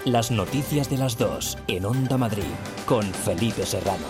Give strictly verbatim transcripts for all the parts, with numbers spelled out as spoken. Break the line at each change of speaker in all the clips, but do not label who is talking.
Las noticias de las dos en Onda Madrid con Felipe Serrano.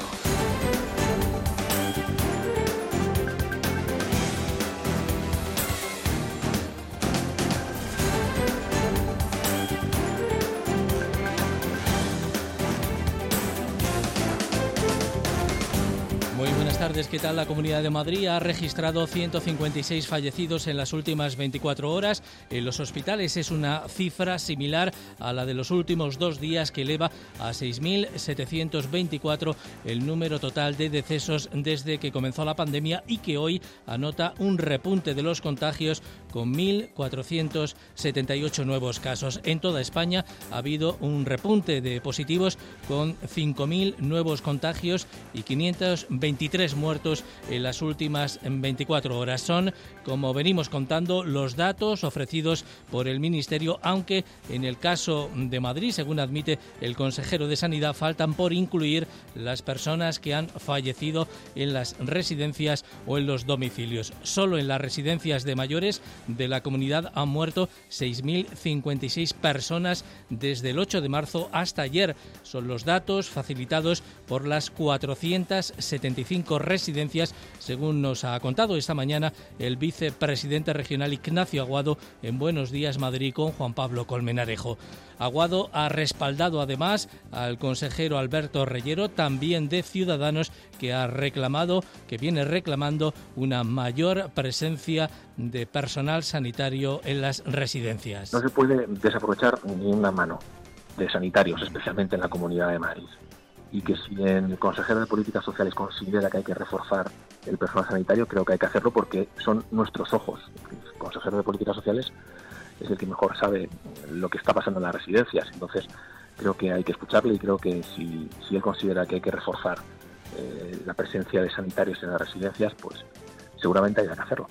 Buenas tardes, ¿qué tal? La Comunidad de Madrid ha registrado ciento cincuenta y seis fallecidos en las últimas veinticuatro horas. En los hospitales es una cifra similar a la de los últimos dos días, que eleva a seis mil setecientos veinticuatro el número total de decesos desde que comenzó la pandemia y que hoy anota un repunte de los contagios con mil cuatrocientos setenta y ocho nuevos casos. En toda España ha habido un repunte de positivos con cinco mil nuevos contagios y quinientos veintitrés muertos en las últimas veinticuatro horas. Son, como venimos contando, los datos ofrecidos por el Ministerio, aunque en el caso de Madrid, según admite el consejero de Sanidad, faltan por incluir las personas que han fallecido en las residencias o en los domicilios. Solo en las residencias de mayores de la comunidad han muerto seis mil cincuenta y seis personas desde el ocho de marzo hasta ayer. Son los datos facilitados por las cuatrocientas setenta y cinco residencias, según nos ha contado esta mañana el vicepresidente regional Ignacio Aguado en Buenos Días Madrid con Juan Pablo Colmenarejo. Aguado ha respaldado además al consejero Alberto Reyero, también de Ciudadanos, que ha reclamado, que viene reclamando una mayor presencia de personal sanitario en las residencias.
No se puede desaprovechar ni una mano de sanitarios, especialmente en la Comunidad de Madrid. Y que si el consejero de Políticas Sociales considera que hay que reforzar el personal sanitario, creo que hay que hacerlo porque son nuestros ojos. El consejero de Políticas Sociales es el que mejor sabe lo que está pasando en las residencias. Entonces, creo que hay que escucharle y creo que si, si él considera que hay que reforzar eh, la presencia de sanitarios en las residencias, pues seguramente hay que hacerlo.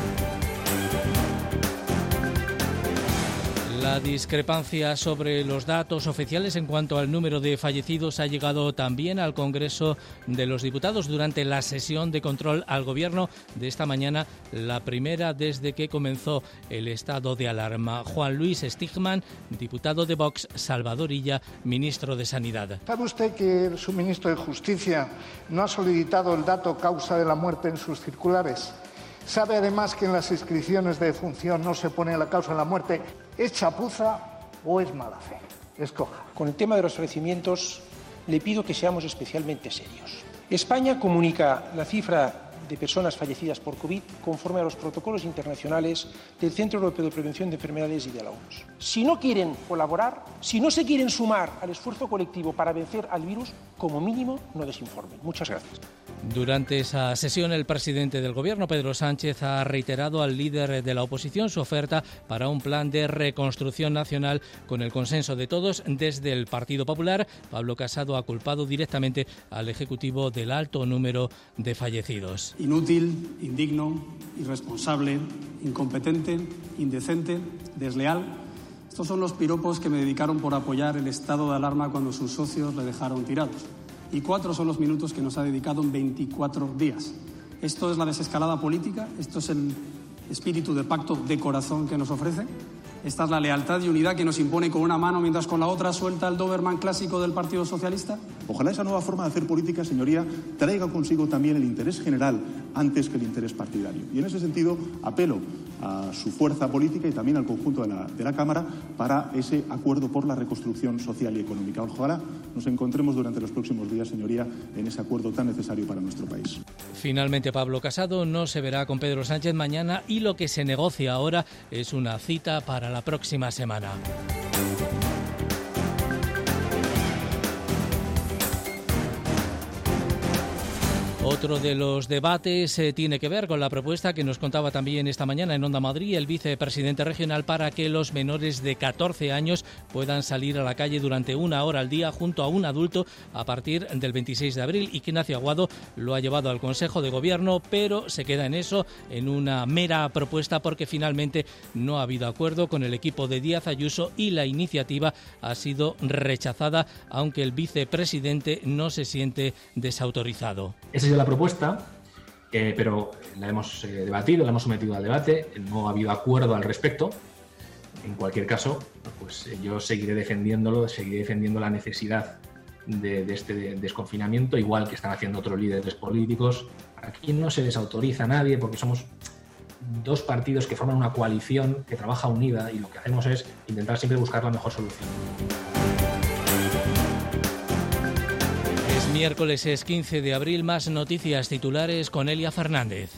La discrepancia sobre los datos oficiales en cuanto al número de fallecidos ha llegado también al Congreso de los Diputados durante la sesión de control al Gobierno de esta mañana, la primera desde que comenzó el estado de alarma. Juan Luis Stigman, diputado de Vox; Salvador Illa, ministro de Sanidad.
¿Sabe usted que su ministro de Justicia no ha solicitado el dato causa de la muerte en sus circulares? ¿Sabe además que en las inscripciones de defunción no se pone la causa de la muerte? ¿Es chapuza o es mala fe? Escoja.
Con el tema de los fallecimientos le pido que seamos especialmente serios. España comunica la cifra de personas fallecidas por COVID conforme a los protocolos internacionales del Centro Europeo de Prevención de Enfermedades y de la O M S. Si no quieren colaborar, si no se quieren sumar al esfuerzo colectivo para vencer al virus, como mínimo no desinformen. Muchas gracias.
Durante esa sesión, el presidente del Gobierno, Pedro Sánchez, ha reiterado al líder de la oposición su oferta para un plan de reconstrucción nacional con el consenso de todos. Desde el Partido Popular, Pablo Casado ha culpado directamente al Ejecutivo del alto número de fallecidos.
Inútil, indigno, irresponsable, incompetente, indecente, desleal. Estos son los piropos que me dedicaron por apoyar el estado de alarma cuando sus socios le dejaron tirados. Y cuatro son los minutos que nos ha dedicado en veinticuatro días. Esto es la desescalada política, esto es el espíritu de pacto de corazón que nos ofrece. Esta es la lealtad y unidad que nos impone con una mano mientras con la otra suelta el Doberman clásico del Partido Socialista.
Ojalá esa nueva forma de hacer política, señoría, traiga consigo también el interés general antes que el interés partidario. Y en ese sentido apelo a su fuerza política y también al conjunto de la, de la Cámara para ese acuerdo por la reconstrucción social y económica. Ojalá nos encontremos durante los próximos días, señoría, en ese acuerdo tan necesario para nuestro país.
Finalmente, Pablo Casado no se verá con Pedro Sánchez mañana y lo que se negocia ahora es una cita para la próxima semana. Otro de los debates eh, tiene que ver con la propuesta que nos contaba también esta mañana en Onda Madrid el vicepresidente regional para que los menores de catorce años puedan salir a la calle durante una hora al día junto a un adulto a partir del veintiséis de abril. Ignacio Aguado lo ha llevado al Consejo de Gobierno, pero se queda en eso, en una mera propuesta, porque finalmente no ha habido acuerdo con el equipo de Díaz Ayuso y la iniciativa ha sido rechazada, aunque el vicepresidente no se siente desautorizado.
Esa es la propuesta, eh, pero la hemos eh, debatido, la hemos sometido al debate, no ha habido acuerdo al respecto. En cualquier caso, pues yo seguiré defendiéndolo, seguiré defendiendo la necesidad de, de este desconfinamiento, igual que están haciendo otros líderes políticos. Aquí no se desautoriza a nadie porque somos dos partidos que forman una coalición que trabaja unida y lo que hacemos es intentar siempre buscar la mejor solución.
Es miércoles, es quince de abril, más noticias titulares con Elia Fernández.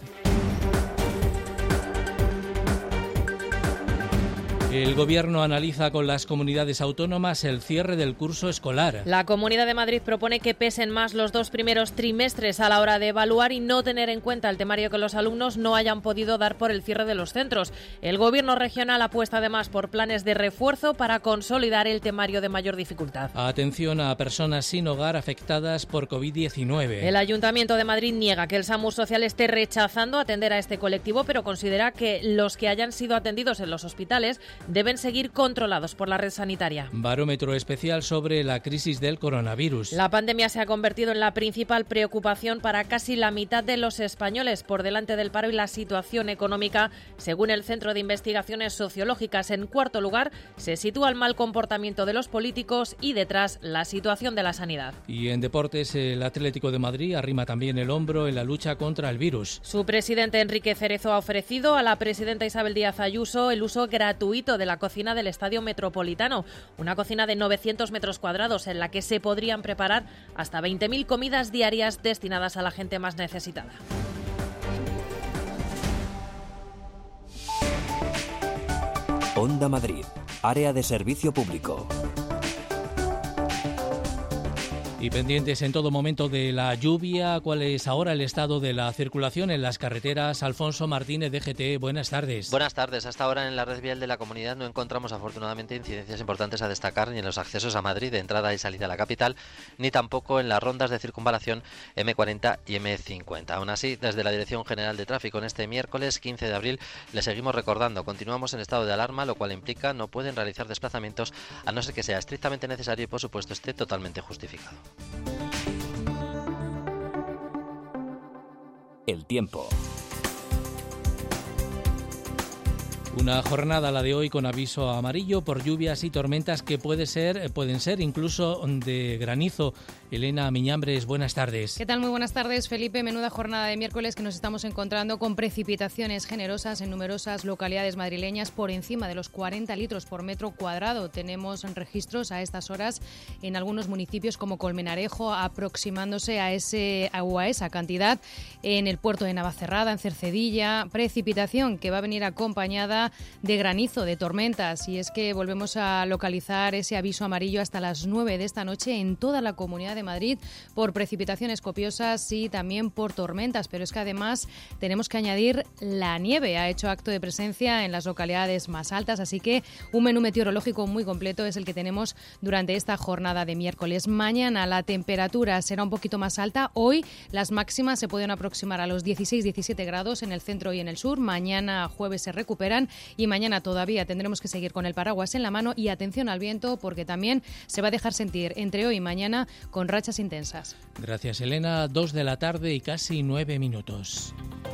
El Gobierno analiza con las comunidades autónomas el cierre del curso escolar.
La Comunidad de Madrid propone que pesen más los dos primeros trimestres a la hora de evaluar y no tener en cuenta el temario que los alumnos no hayan podido dar por el cierre de los centros. El Gobierno regional apuesta además por planes de refuerzo para consolidar el temario de mayor dificultad.
Atención a personas sin hogar afectadas por covid diecinueve.
El Ayuntamiento de Madrid niega que el SAMUR Social esté rechazando atender a este colectivo, pero considera que los que hayan sido atendidos en los hospitales deben seguir controlados por la red sanitaria.
Barómetro especial sobre la crisis del coronavirus.
La pandemia se ha convertido en la principal preocupación para casi la mitad de los españoles, por delante del paro y la situación económica, según el Centro de Investigaciones Sociológicas. En cuarto lugar, se sitúa el mal comportamiento de los políticos y detrás la situación de la sanidad.
Y en deportes, el Atlético de Madrid arrima también el hombro en la lucha contra el virus.
Su presidente Enrique Cerezo ha ofrecido a la presidenta Isabel Díaz Ayuso el uso gratuito de la cocina del Estadio Metropolitano, una cocina de novecientos metros cuadrados en la que se podrían preparar hasta veinte mil comidas diarias destinadas a la gente más necesitada.
Onda Madrid, área de servicio público.
Y pendientes en todo momento de la lluvia, ¿cuál es ahora el estado de la circulación en las carreteras? Alfonso Martínez, D G T, buenas tardes.
Buenas tardes. Hasta ahora en la red vial de la comunidad no encontramos afortunadamente incidencias importantes a destacar ni en los accesos a Madrid de entrada y salida a la capital, ni tampoco en las rondas de circunvalación eme cuarenta y eme cincuenta. Aún así, desde la Dirección General de Tráfico en este miércoles quince de abril le seguimos recordando, continuamos en estado de alarma, lo cual implica no pueden realizar desplazamientos a no ser que sea estrictamente necesario y por supuesto esté totalmente justificado.
El tiempo.
Una jornada, la de hoy, con aviso amarillo por lluvias y tormentas que puede ser, pueden ser incluso de granizo. Elena Miñambres, buenas tardes.
¿Qué tal? Muy buenas tardes, Felipe. Menuda jornada de miércoles que nos estamos encontrando con precipitaciones generosas en numerosas localidades madrileñas por encima de los cuarenta litros por metro cuadrado. Tenemos registros a estas horas en algunos municipios como Colmenarejo, aproximándose a, ese, a esa cantidad en el puerto de Navacerrada, en Cercedilla. Precipitación que va a venir acompañada de granizo, de tormentas, y es que volvemos a localizar ese aviso amarillo hasta las nueve de esta noche en toda la Comunidad de Madrid por precipitaciones copiosas y también por tormentas, pero es que además tenemos que añadir la nieve. Ha hecho acto de presencia en las localidades más altas, así que un menú meteorológico muy completo es el que tenemos durante esta jornada de miércoles. Mañana la temperatura será un poquito más alta. Hoy las máximas se pueden aproximar a los dieciséis diecisiete grados en el centro y en el sur. Mañana jueves se recuperan y mañana todavía tendremos que seguir con el paraguas en la mano y atención al viento porque también se va a dejar sentir entre hoy y mañana con rachas intensas.
Gracias, Elena. Dos de la tarde y casi nueve minutos.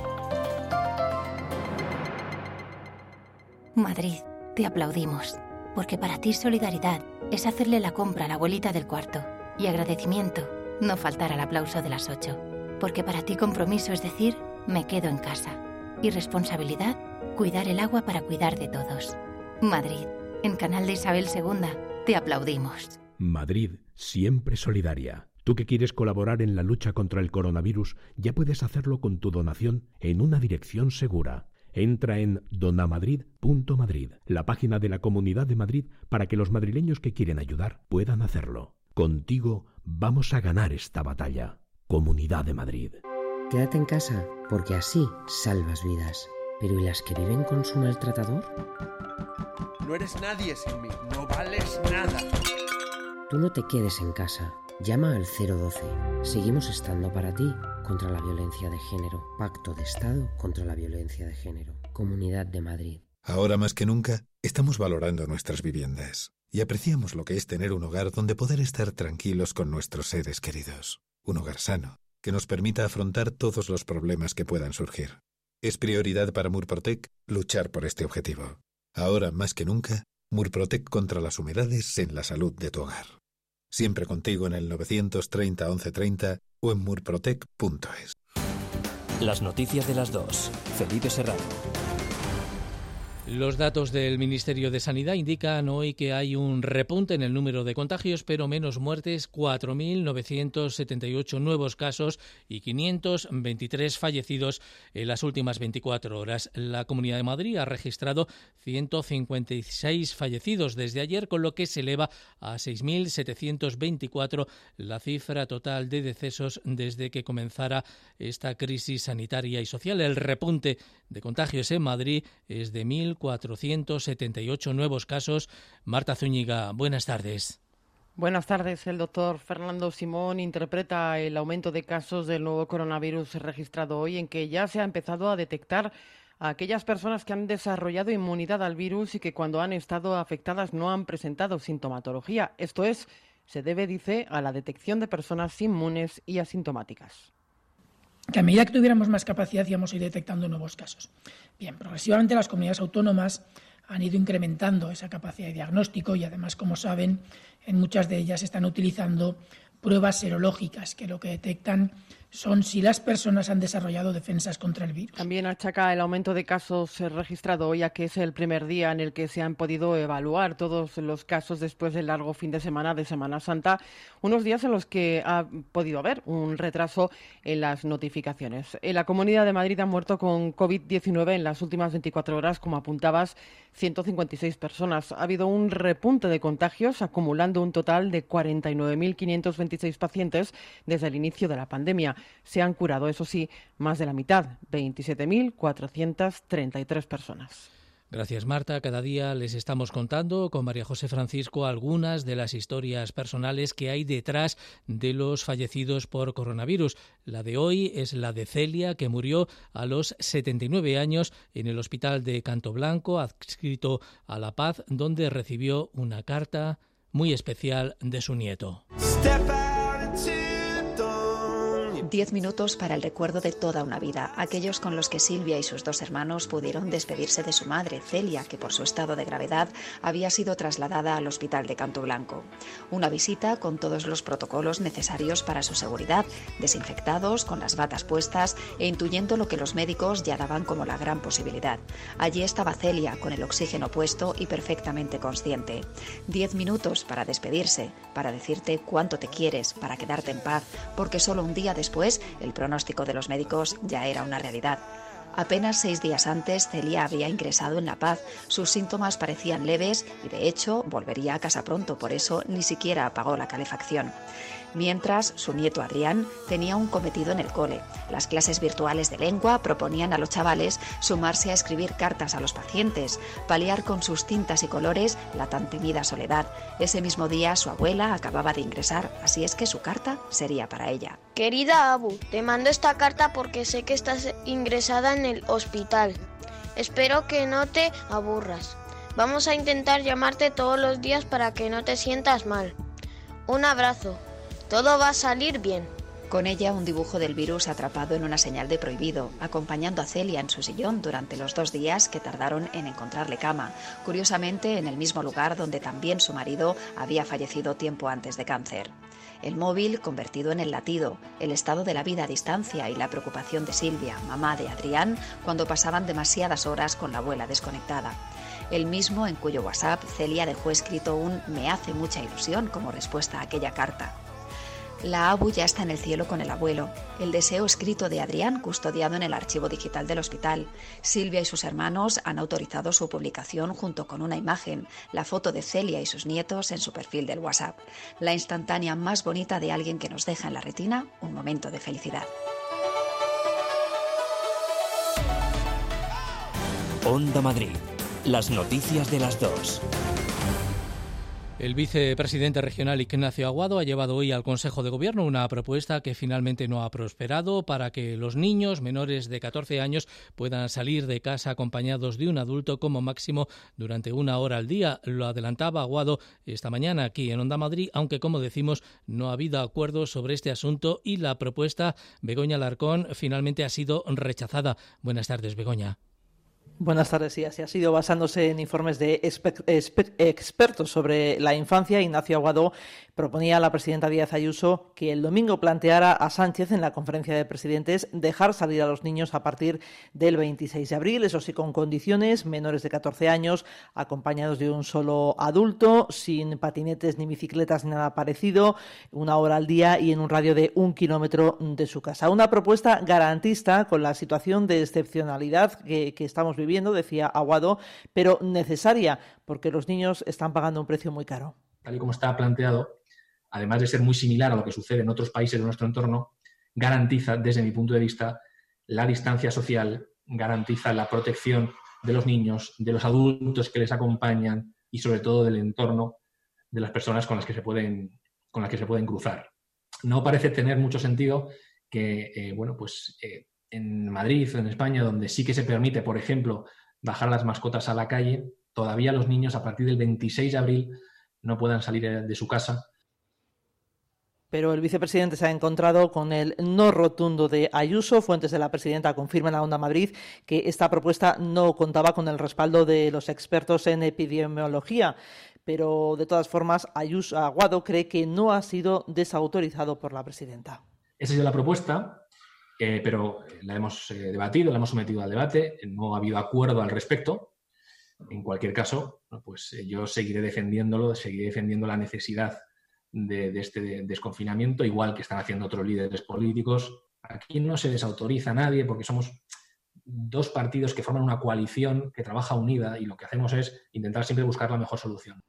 Madrid, te aplaudimos, porque para ti solidaridad es hacerle la compra a la abuelita del cuarto y agradecimiento no faltar al aplauso de las ocho, porque para ti compromiso es decir, me quedo en casa, y responsabilidad, cuidar el agua para cuidar de todos. Madrid, en Canal de Isabel segunda, te aplaudimos.
Madrid, siempre solidaria. Tú que quieres colaborar en la lucha contra el coronavirus, ya puedes hacerlo con tu donación en una dirección segura. Entra en donamadrid punto madrid, la página de la Comunidad de Madrid, para que los madrileños que quieren ayudar puedan hacerlo. Contigo vamos a ganar esta batalla. Comunidad de Madrid.
Quédate en casa, porque así salvas vidas. ¿Pero y las que viven con su maltratador?
No eres nadie sin mí, no vales nada.
Tú no te quedes en casa. Llama al cero doce. Seguimos estando para ti contra la violencia de género. Pacto de Estado contra la violencia de género. Comunidad de Madrid.
Ahora más que nunca, estamos valorando nuestras viviendas y apreciamos lo que es tener un hogar donde poder estar tranquilos con nuestros seres queridos. Un hogar sano, que nos permita afrontar todos los problemas que puedan surgir. Es prioridad para Murprotec luchar por este objetivo. Ahora más que nunca, Murprotec contra las humedades en la salud de tu hogar. Siempre contigo en el novecientos treinta once treinta o en murprotec punto es.
Las noticias de las dos. Felipe Serrano.
Los datos del Ministerio de Sanidad indican hoy que hay un repunte en el número de contagios, pero menos muertes, cuatro mil novecientos setenta y ocho nuevos casos y quinientos veintitrés fallecidos en las últimas veinticuatro horas. La Comunidad de Madrid ha registrado ciento cincuenta y seis fallecidos desde ayer, con lo que se eleva a seis mil setecientos veinticuatro la cifra total de decesos desde que comenzara esta crisis sanitaria y social. El repunte de contagios en Madrid es de mil cuatrocientos setenta y ocho nuevos casos. Marta Zúñiga, buenas tardes.
Buenas tardes. El doctor Fernando Simón interpreta el aumento de casos del nuevo coronavirus registrado hoy en que ya se ha empezado a detectar a aquellas personas que han desarrollado inmunidad al virus y que cuando han estado afectadas no han presentado sintomatología. Esto es, se debe, dice, a la detección de personas inmunes y asintomáticas.
Que a medida que tuviéramos más capacidad íbamos a ir detectando nuevos casos. Bien, progresivamente las comunidades autónomas han ido incrementando esa capacidad de diagnóstico y además, como saben, en muchas de ellas están utilizando pruebas serológicas que lo que detectan son si las personas han desarrollado defensas contra el virus.
También achaca el aumento de casos registrado hoy a que es el primer día en el que se han podido evaluar todos los casos después del largo fin de semana de Semana Santa, unos días en los que ha podido haber un retraso en las notificaciones. En la Comunidad de Madrid han muerto con covid diecinueve en las últimas veinticuatro horas, como apuntabas, ciento cincuenta y seis personas. Ha habido un repunte de contagios, acumulando un total de cuarenta y nueve mil quinientos veintiséis pacientes desde el inicio de la pandemia. Se han curado, eso sí, más de la mitad, veintisiete mil cuatrocientas treinta y tres personas.
Gracias, Marta. Cada día les estamos contando con María José Francisco algunas de las historias personales que hay detrás de los fallecidos por coronavirus. La de hoy es la de Celia, que murió a los setenta y nueve años en el hospital de Cantoblanco, adscrito a La Paz, donde recibió una carta muy especial de su nieto.
Diez minutos para el recuerdo de toda una vida, aquellos con los que Silvia y sus dos hermanos pudieron despedirse de su madre, Celia, que por su estado de gravedad había sido trasladada al hospital de Cantoblanco. Una visita con todos los protocolos necesarios para su seguridad, desinfectados, con las batas puestas e intuyendo lo que los médicos ya daban como la gran posibilidad. Allí estaba Celia, con el oxígeno puesto y perfectamente consciente. Diez minutos para despedirse, para decirte cuánto te quieres, para quedarte en paz, porque solo un día después el pronóstico de los médicos ya era una realidad. Apenas seis días antes, Celia había ingresado en La Paz. Sus síntomas parecían leves y, de hecho, volvería a casa pronto, por eso ni siquiera apagó la calefacción. Mientras, su nieto Adrián tenía un cometido en el cole. Las clases virtuales de lengua proponían a los chavales sumarse a escribir cartas a los pacientes, paliar con sus tintas y colores la tan temida soledad. Ese mismo día su abuela acababa de ingresar, así es que su carta sería para ella.
Querida Abu, te mando esta carta porque sé que estás ingresada en el hospital. Espero que no te aburras. Vamos a intentar llamarte todos los días para que no te sientas mal. Un abrazo. Todo va a salir bien.
Con ella un dibujo del virus atrapado en una señal de prohibido, acompañando a Celia en su sillón durante los dos días que tardaron en encontrarle cama, curiosamente en el mismo lugar donde también su marido había fallecido tiempo antes de cáncer. El móvil convertido en el latido, el estado de la vida a distancia y la preocupación de Silvia, mamá de Adrián, cuando pasaban demasiadas horas con la abuela desconectada. El mismo en cuyo WhatsApp Celia dejó escrito un "me hace mucha ilusión" como respuesta a aquella carta. La Abu ya está en el cielo con el abuelo. El deseo escrito de Adrián custodiado en el archivo digital del hospital. Silvia y sus hermanos han autorizado su publicación junto con una imagen, la foto de Celia y sus nietos en su perfil del WhatsApp. La instantánea más bonita de alguien que nos deja en la retina un momento de felicidad.
Onda Madrid. Las noticias de las dos.
El vicepresidente regional Ignacio Aguado ha llevado hoy al Consejo de Gobierno una propuesta que finalmente no ha prosperado para que los niños menores de catorce años puedan salir de casa acompañados de un adulto como máximo durante una hora al día. Lo adelantaba Aguado esta mañana aquí en Onda Madrid, aunque, como decimos, no ha habido acuerdo sobre este asunto y la propuesta, Begoña Alarcón, finalmente ha sido rechazada. Buenas tardes, Begoña.
Buenas tardes. Sí, así ha sido basándose en informes de exper- exper- expertos sobre la infancia. Ignacio Aguado proponía a la presidenta Díaz Ayuso que el domingo planteara a Sánchez en la conferencia de presidentes dejar salir a los niños a partir del veintiséis de abril, eso sí, con condiciones, menores de catorce años, acompañados de un solo adulto, sin patinetes ni bicicletas ni nada parecido, una hora al día y en un radio de un kilómetro de su casa. Una propuesta garantista con la situación de excepcionalidad que, que estamos viviendo, decía Aguado, pero necesaria porque los niños están pagando un precio muy caro.
Tal y como está planteado, además de ser muy similar a lo que sucede en otros países de nuestro entorno, garantiza, desde mi punto de vista, la distancia social, garantiza la protección de los niños, de los adultos que les acompañan y sobre todo del entorno de las personas con las que se pueden, con las que se pueden cruzar. No parece tener mucho sentido que, eh, bueno, pues eh, en Madrid, en España, donde sí que se permite, por ejemplo, bajar las mascotas a la calle, todavía los niños a partir del veintiséis de abril no puedan salir de su casa.
Pero el vicepresidente se ha encontrado con el no rotundo de Ayuso. Fuentes de la presidenta confirman a Onda Madrid que esta propuesta no contaba con el respaldo de los expertos en epidemiología. Pero, de todas formas, Ayuso, Aguado cree que no ha sido desautorizado por la presidenta.
Esa ha sido la propuesta, eh, pero la hemos eh, debatido, la hemos sometido al debate. No ha habido acuerdo al respecto. En cualquier caso, pues eh, yo seguiré defendiéndolo, seguiré defendiendo la necesidad De, de este desconfinamiento, igual que están haciendo otros líderes políticos. Aquí no se desautoriza a nadie porque somos dos partidos que forman una coalición que trabaja unida y lo que hacemos es intentar siempre buscar la mejor solución.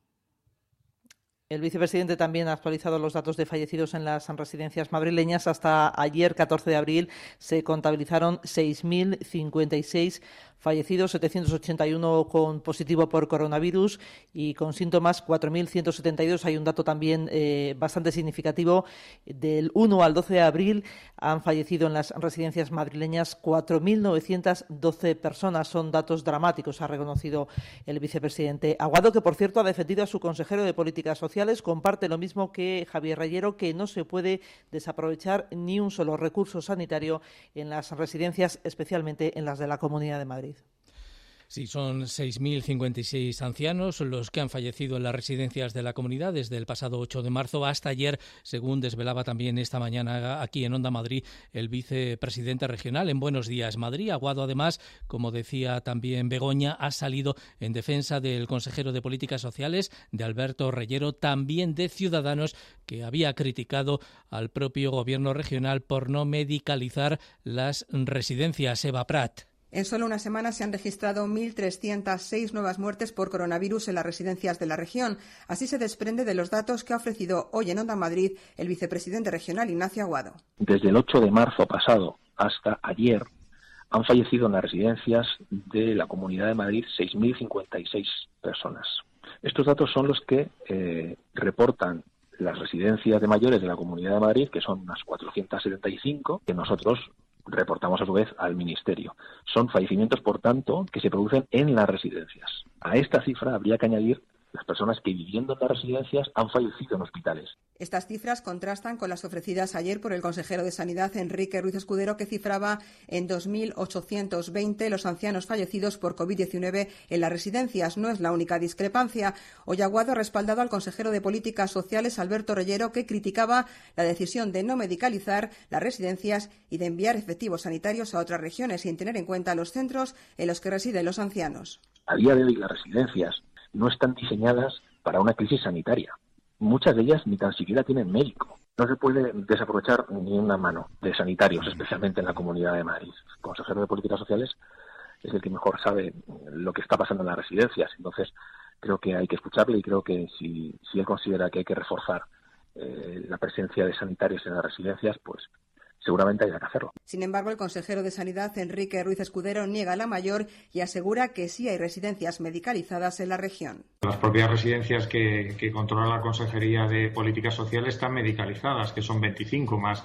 El vicepresidente también ha actualizado los datos de fallecidos en las residencias madrileñas. Hasta ayer, catorce de abril, se contabilizaron seis mil cincuenta y seis fallecidos, setecientos ochenta y uno con positivo por coronavirus y con síntomas cuatro mil ciento setenta y dos. Hay un dato también eh, bastante significativo. Del uno al doce de abril han fallecido en las residencias madrileñas cuatro mil novecientas doce personas. Son datos dramáticos, ha reconocido el vicepresidente Aguado, que por cierto ha defendido a su consejero de Políticas Sociales. Comparte lo mismo que Javier Reyero, que no se puede desaprovechar ni un solo recurso sanitario en las residencias, especialmente en las de la Comunidad de Madrid.
Sí, son seis mil cincuenta y seis ancianos los que han fallecido en las residencias de la comunidad desde el pasado ocho de marzo hasta ayer, según desvelaba también esta mañana aquí en Onda Madrid el vicepresidente regional. En Buenos Días Madrid, Aguado, además, como decía también Begoña, ha salido en defensa del consejero de Políticas Sociales, de Alberto Reyero, también de Ciudadanos, que había criticado al propio gobierno regional por no medicalizar las residencias. Eva Prat.
En solo una semana se han registrado mil trescientas seis nuevas muertes por coronavirus en las residencias de la región. Así se desprende de los datos que ha ofrecido hoy en Onda Madrid el vicepresidente regional Ignacio Aguado.
Desde el ocho de marzo pasado hasta ayer han fallecido en las residencias de la Comunidad de Madrid seis mil cincuenta y seis personas. Estos datos son los que eh, reportan las residencias de mayores de la Comunidad de Madrid, que son unas cuatrocientas setenta y cinco, que nosotros reportamos a su vez al Ministerio. Son fallecimientos, por tanto, que se producen en las residencias. A esta cifra habría que añadir las personas que viviendo en las residencias han fallecido en hospitales.
Estas cifras contrastan con las ofrecidas ayer por el consejero de Sanidad, Enrique Ruiz Escudero, que cifraba en dos mil ochocientos veinte los ancianos fallecidos por covid diecinueve en las residencias. No es la única discrepancia. Hoy Aguado ha respaldado al consejero de Políticas Sociales, Alberto Reyero, que criticaba la decisión de no medicalizar las residencias y de enviar efectivos sanitarios a otras regiones sin tener en cuenta los centros en los que residen los ancianos.
A día de hoy las residencias no están diseñadas para una crisis sanitaria. Muchas de ellas ni tan siquiera tienen médico. No se puede desaprovechar ni una mano de sanitarios, especialmente en la Comunidad de Madrid. El consejero de Políticas Sociales es el que mejor sabe lo que está pasando en las residencias. Entonces, creo que hay que escucharle y creo que si, si él considera que hay que reforzar eh, la presencia de sanitarios en las residencias, pues seguramente haya que hacerlo.
Sin embargo, el consejero de Sanidad, Enrique Ruiz Escudero, niega la mayor y asegura que sí hay residencias medicalizadas en la región.
Las propias residencias que, que controla la Consejería de Políticas Sociales están medicalizadas, que son veinticinco más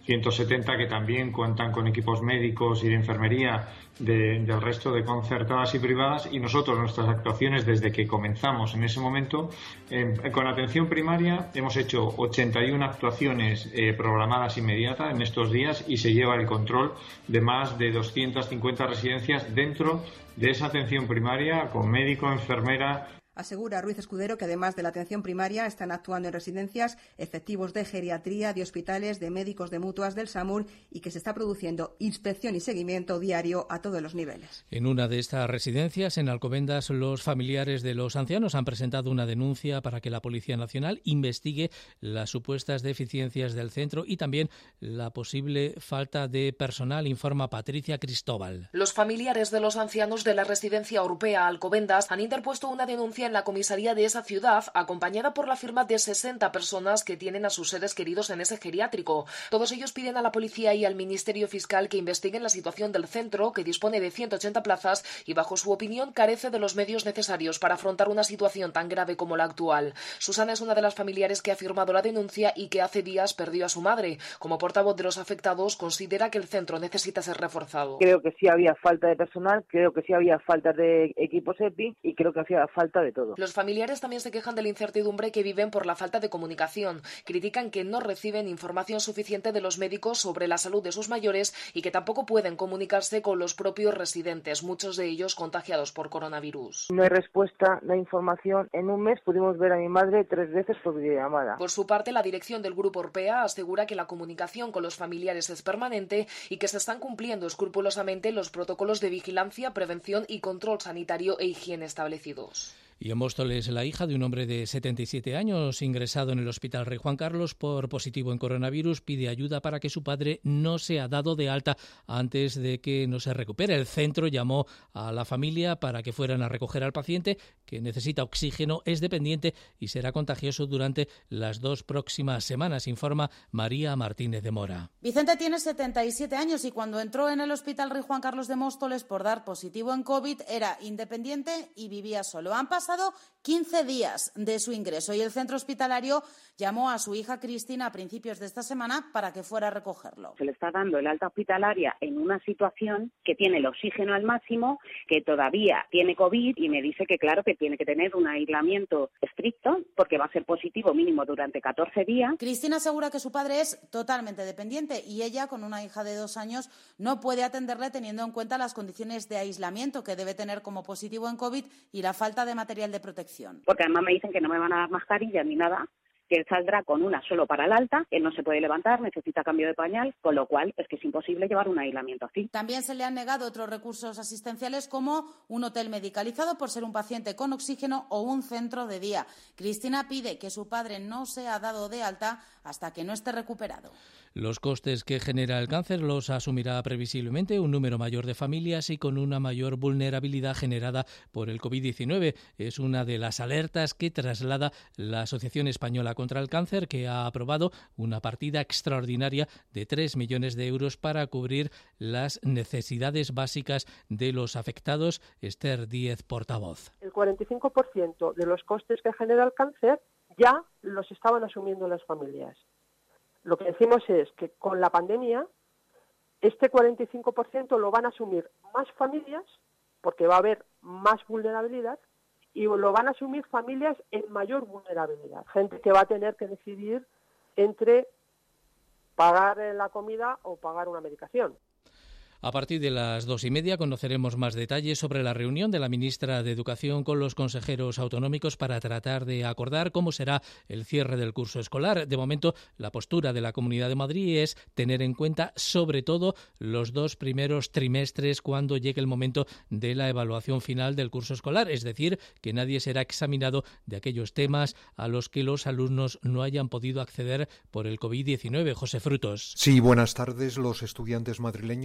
ciento setenta que también cuentan con equipos médicos y de enfermería de, del resto de concertadas y privadas, y nosotros, nuestras actuaciones desde que comenzamos en ese momento, eh, con atención primaria hemos hecho ochenta y una actuaciones eh, programadas inmediatas en estos días y se lleva el control de más de doscientas cincuenta residencias dentro de esa atención primaria con médico, enfermera.
Asegura Ruiz Escudero que además de la atención primaria están actuando en residencias efectivos de geriatría, de hospitales, de médicos de mutuas del SAMUR y que se está produciendo inspección y seguimiento diario a todos los niveles.
En una de estas residencias, en Alcobendas, los familiares de los ancianos han presentado una denuncia para que la Policía Nacional investigue las supuestas deficiencias del centro y también la posible falta de personal, informa Patricia Cristóbal.
Los familiares de los ancianos de la residencia Urpea Alcobendas han interpuesto una denuncia en la comisaría de esa ciudad, acompañada por la firma de sesenta personas que tienen a sus seres queridos en ese geriátrico. Todos ellos piden a la policía y al Ministerio Fiscal que investiguen la situación del centro, que dispone de ciento ochenta plazas y, bajo su opinión, carece de los medios necesarios para afrontar una situación tan grave como la actual. Susana es una de las familiares que ha firmado la denuncia y que hace días perdió a su madre. Como portavoz de los afectados, considera que el centro necesita ser reforzado.
Creo que sí había falta de personal, creo que sí había falta de equipos E P I y creo que hacía falta de todo.
Los familiares también se quejan de la incertidumbre que viven por la falta de comunicación. Critican que no reciben información suficiente de los médicos sobre la salud de sus mayores y que tampoco pueden comunicarse con los propios residentes, muchos de ellos contagiados por coronavirus.
No hay respuesta, no hay información. En un mes pudimos ver a mi madre tres veces por videollamada.
Por su parte, la dirección del Grupo Orpea asegura que la comunicación con los familiares es permanente y que se están cumpliendo escrupulosamente los protocolos de vigilancia, prevención y control sanitario e higiene establecidos.
Y en Móstoles, la hija de un hombre de setenta y siete años ingresado en el Hospital Rey Juan Carlos por positivo en coronavirus pide ayuda para que su padre no sea dado de alta antes de que no se recupere. El centro llamó a la familia para que fueran a recoger al paciente, que necesita oxígeno, es dependiente y será contagioso durante las dos próximas semanas, informa María Martínez de Mora.
Vicente tiene setenta y siete años y cuando entró en el Hospital Rey Juan Carlos de Móstoles por dar positivo en COVID era independiente y vivía solo. Han pasado quince días de su ingreso y el centro hospitalario llamó a su hija Cristina a principios de esta semana para que fuera a recogerlo.
Se le está dando el alta hospitalaria en una situación que tiene el oxígeno al máximo, que todavía tiene COVID y me dice que claro que tiene que tener un aislamiento estricto porque va a ser positivo mínimo durante catorce días.
Cristina asegura que su padre es totalmente dependiente y ella, con una hija de dos años, no puede atenderle teniendo en cuenta las condiciones de aislamiento que debe tener como positivo en COVID y la falta de material de protección.
Porque además me dicen que no me van a dar mascarillas ni nada, que él saldrá con una solo para el alta, él no se puede levantar, necesita cambio de pañal, con lo cual es que es imposible llevar un aislamiento así.
También se le han negado otros recursos asistenciales como un hotel medicalizado por ser un paciente con oxígeno o un centro de día. Cristina pide que su padre no sea dado de alta hasta que no esté recuperado.
Los costes que genera el cáncer los asumirá previsiblemente un número mayor de familias y con una mayor vulnerabilidad generada por el COVID diecinueve. Es una de las alertas que traslada la Asociación Española contra el Cáncer, que ha aprobado una partida extraordinaria de tres millones de euros para cubrir las necesidades básicas de los afectados. Esther Díez, portavoz.
El cuarenta y cinco por ciento de los costes que genera el cáncer ya los estaban asumiendo las familias. Lo que decimos es que con la pandemia este cuarenta y cinco por ciento lo van a asumir más familias porque va a haber más vulnerabilidad y lo van a asumir familias en mayor vulnerabilidad. Gente que va a tener que decidir entre pagar la comida o pagar una medicación.
A partir de las dos y media conoceremos más detalles sobre la reunión de la ministra de Educación con los consejeros autonómicos para tratar de acordar cómo será el cierre del curso escolar. De momento, la postura de la Comunidad de Madrid es tener en cuenta sobre todo los dos primeros trimestres cuando llegue el momento de la evaluación final del curso escolar, es decir, que nadie será examinado de aquellos temas a los que los alumnos no hayan podido acceder por el COVID diecinueve. José Frutos.
Sí, buenas tardes. Los estudiantes madrileños van a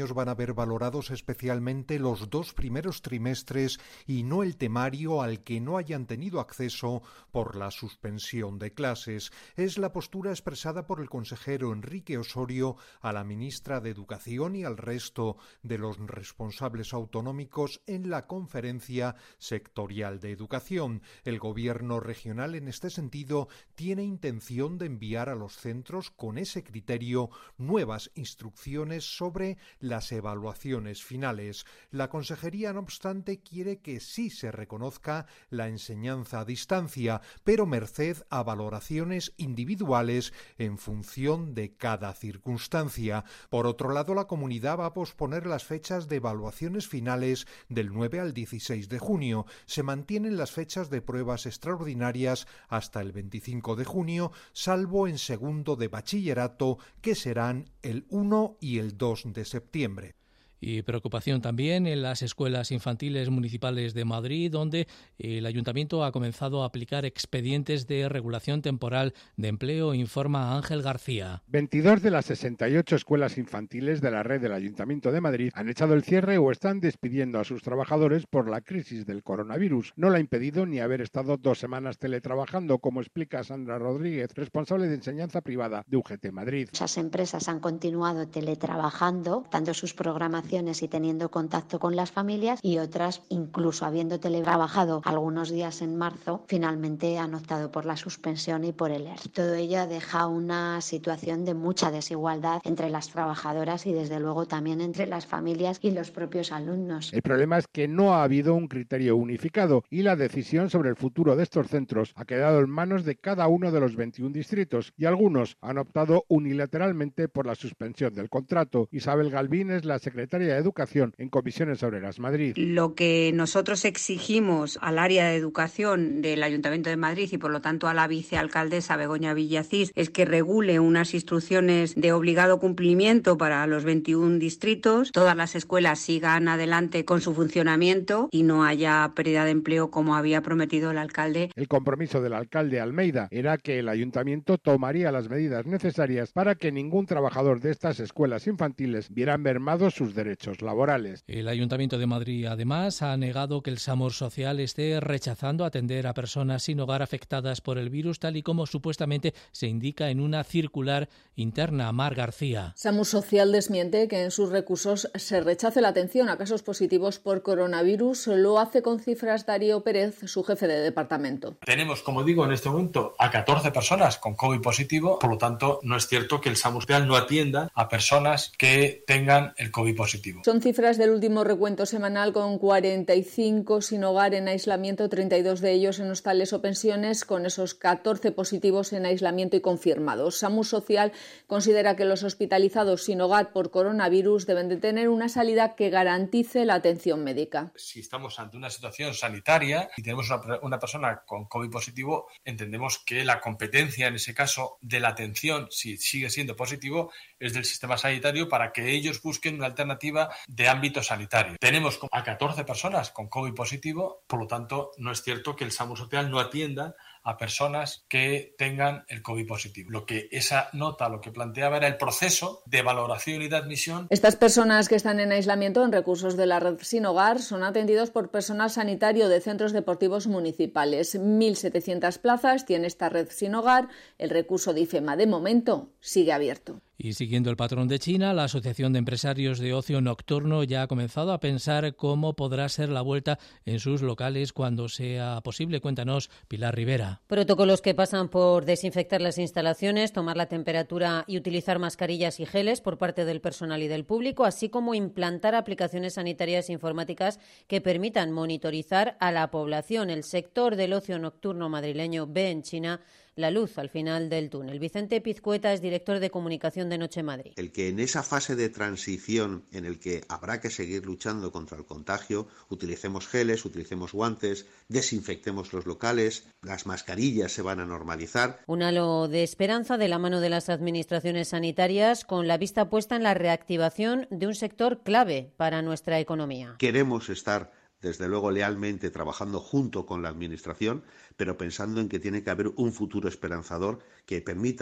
ver valorados especialmente los dos primeros trimestres y no el temario al que no hayan tenido acceso por la suspensión de clases. Es la postura expresada por el consejero Enrique Osorio a la ministra de Educación y al resto de los responsables autonómicos en la conferencia sectorial de educación. El gobierno regional en este sentido tiene intención de enviar a los centros con ese criterio nuevas instrucciones sobre las evaluaciones finales. La consejería, no obstante, quiere que sí se reconozca la enseñanza a distancia, pero merced a valoraciones individuales en función de cada circunstancia. Por otro lado, la comunidad va a posponer las fechas de evaluaciones finales del nueve al dieciséis de junio. Se mantienen las fechas de pruebas extraordinarias hasta el veinticinco de junio, salvo en segundo de bachillerato, que serán el uno y el dos de septiembre.
Y preocupación también en las escuelas infantiles municipales de Madrid, donde el ayuntamiento ha comenzado a aplicar expedientes de regulación temporal de empleo, informa Ángel García.
veintidós de las sesenta y ocho escuelas infantiles de la red del Ayuntamiento de Madrid han echado el cierre o están despidiendo a sus trabajadores por la crisis del coronavirus. No le ha impedido ni haber estado dos semanas teletrabajando, como explica Sandra Rodríguez, responsable de enseñanza privada de U G T Madrid.
Muchas empresas han continuado teletrabajando, dando sus programaciones y teniendo contacto con las familias, y otras, incluso habiendo teletrabajado algunos días en marzo, finalmente han optado por la suspensión y por el E R T. Todo ello deja una situación de mucha desigualdad entre las trabajadoras y desde luego también entre las familias y los propios alumnos.
El problema es que no ha habido un criterio unificado y la decisión sobre el futuro de estos centros ha quedado en manos de cada uno de los veintiún distritos, y algunos han optado unilateralmente por la suspensión del contrato. Isabel Galvín es la secretaria de Educación en Comisiones Obreras Madrid.
Lo que nosotros exigimos al área de educación del Ayuntamiento de Madrid y por lo tanto a la vicealcaldesa Begoña Villacís es que regule unas instrucciones de obligado cumplimiento para los veintiún distritos, todas las escuelas sigan adelante con su funcionamiento y no haya pérdida de empleo como había prometido el alcalde.
El compromiso del alcalde Almeida era que el ayuntamiento tomaría las medidas necesarias para que ningún trabajador de estas escuelas infantiles viera mermados sus derechos laborales.
El Ayuntamiento de Madrid, además, ha negado que el SAMUR Social esté rechazando atender a personas sin hogar afectadas por el virus, tal y como supuestamente se indica en una circular interna. Mar García.
SAMUR Social desmiente que en sus recursos se rechace la atención a casos positivos por coronavirus. Lo hace con cifras Darío Pérez, su jefe de departamento.
Tenemos, como digo, en este momento a catorce personas con COVID positivo, por lo tanto, no es cierto que el SAMUR Social no atienda a personas que tengan el COVID positivo.
Son cifras del último recuento semanal, con cuarenta y cinco sin hogar en aislamiento, treinta y dos de ellos en hostales o pensiones, con esos catorce positivos en aislamiento y confirmados. SAMUR Social considera que los hospitalizados sin hogar por coronavirus deben de tener una salida que garantice la atención médica.
Si estamos ante una situación sanitaria y tenemos una, una persona con COVID positivo, entendemos que la competencia en ese caso de la atención, si sigue siendo positivo, es del sistema sanitario para que ellos busquen una alternativa de ámbito sanitario. Tenemos a catorce personas con COVID positivo, por lo tanto, no es cierto que el SAMUR Social no atienda a personas que tengan el COVID positivo. Lo que esa nota lo que planteaba era el proceso de valoración y de admisión.
Estas personas que están en aislamiento en recursos de la red Sin Hogar son atendidos por personal sanitario de centros deportivos municipales. mil setecientas plazas tiene esta red Sin Hogar. El recurso de IFEMA de momento sigue abierto.
Y siguiendo el patrón de China, la Asociación de Empresarios de Ocio Nocturno ya ha comenzado a pensar cómo podrá ser la vuelta en sus locales cuando sea posible. Cuéntanos, Pilar Rivera.
Protocolos que pasan por desinfectar las instalaciones, tomar la temperatura y utilizar mascarillas y geles por parte del personal y del público, así como implantar aplicaciones sanitarias informáticas que permitan monitorizar a la población. El sector del ocio nocturno madrileño ve en China la luz al final del túnel. Vicente Pizcueta es director de comunicación de Noche Madrid.
El que en esa fase de transición en el que habrá que seguir luchando contra el contagio, utilicemos geles, utilicemos guantes, desinfectemos los locales, las mascarillas se van a normalizar.
Un halo de esperanza de la mano de las administraciones sanitarias, con la vista puesta en la reactivación de un sector clave para nuestra economía.
Queremos estar desde luego lealmente trabajando junto con la Administración, pero pensando en que tiene que haber un futuro esperanzador que permita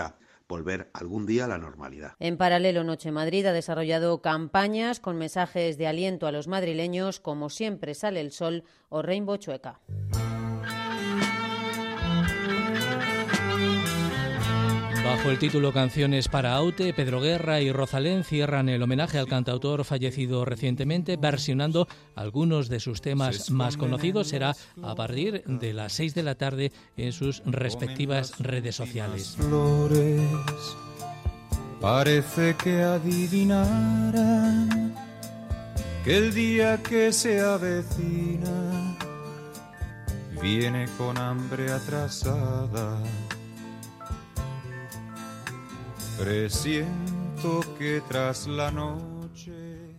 volver algún día a la normalidad.
En paralelo, Noche Madrid ha desarrollado campañas con mensajes de aliento a los madrileños, como Siempre sale el sol o Rainbow Chueca.
Bajo el título Canciones para Aute, Pedro Guerra y Rosalén cierran el homenaje al cantautor fallecido recientemente, versionando algunos de sus temas más conocidos. Será a partir de las seis de la tarde en sus respectivas redes sociales.
Flores, parece que adivinaran que el día que se avecina viene con hambre atrasada. Presiento que tras la noche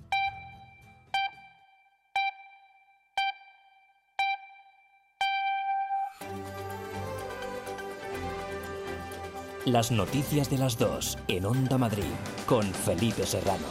las noticias de las dos en Onda Madrid con Felipe Serrano.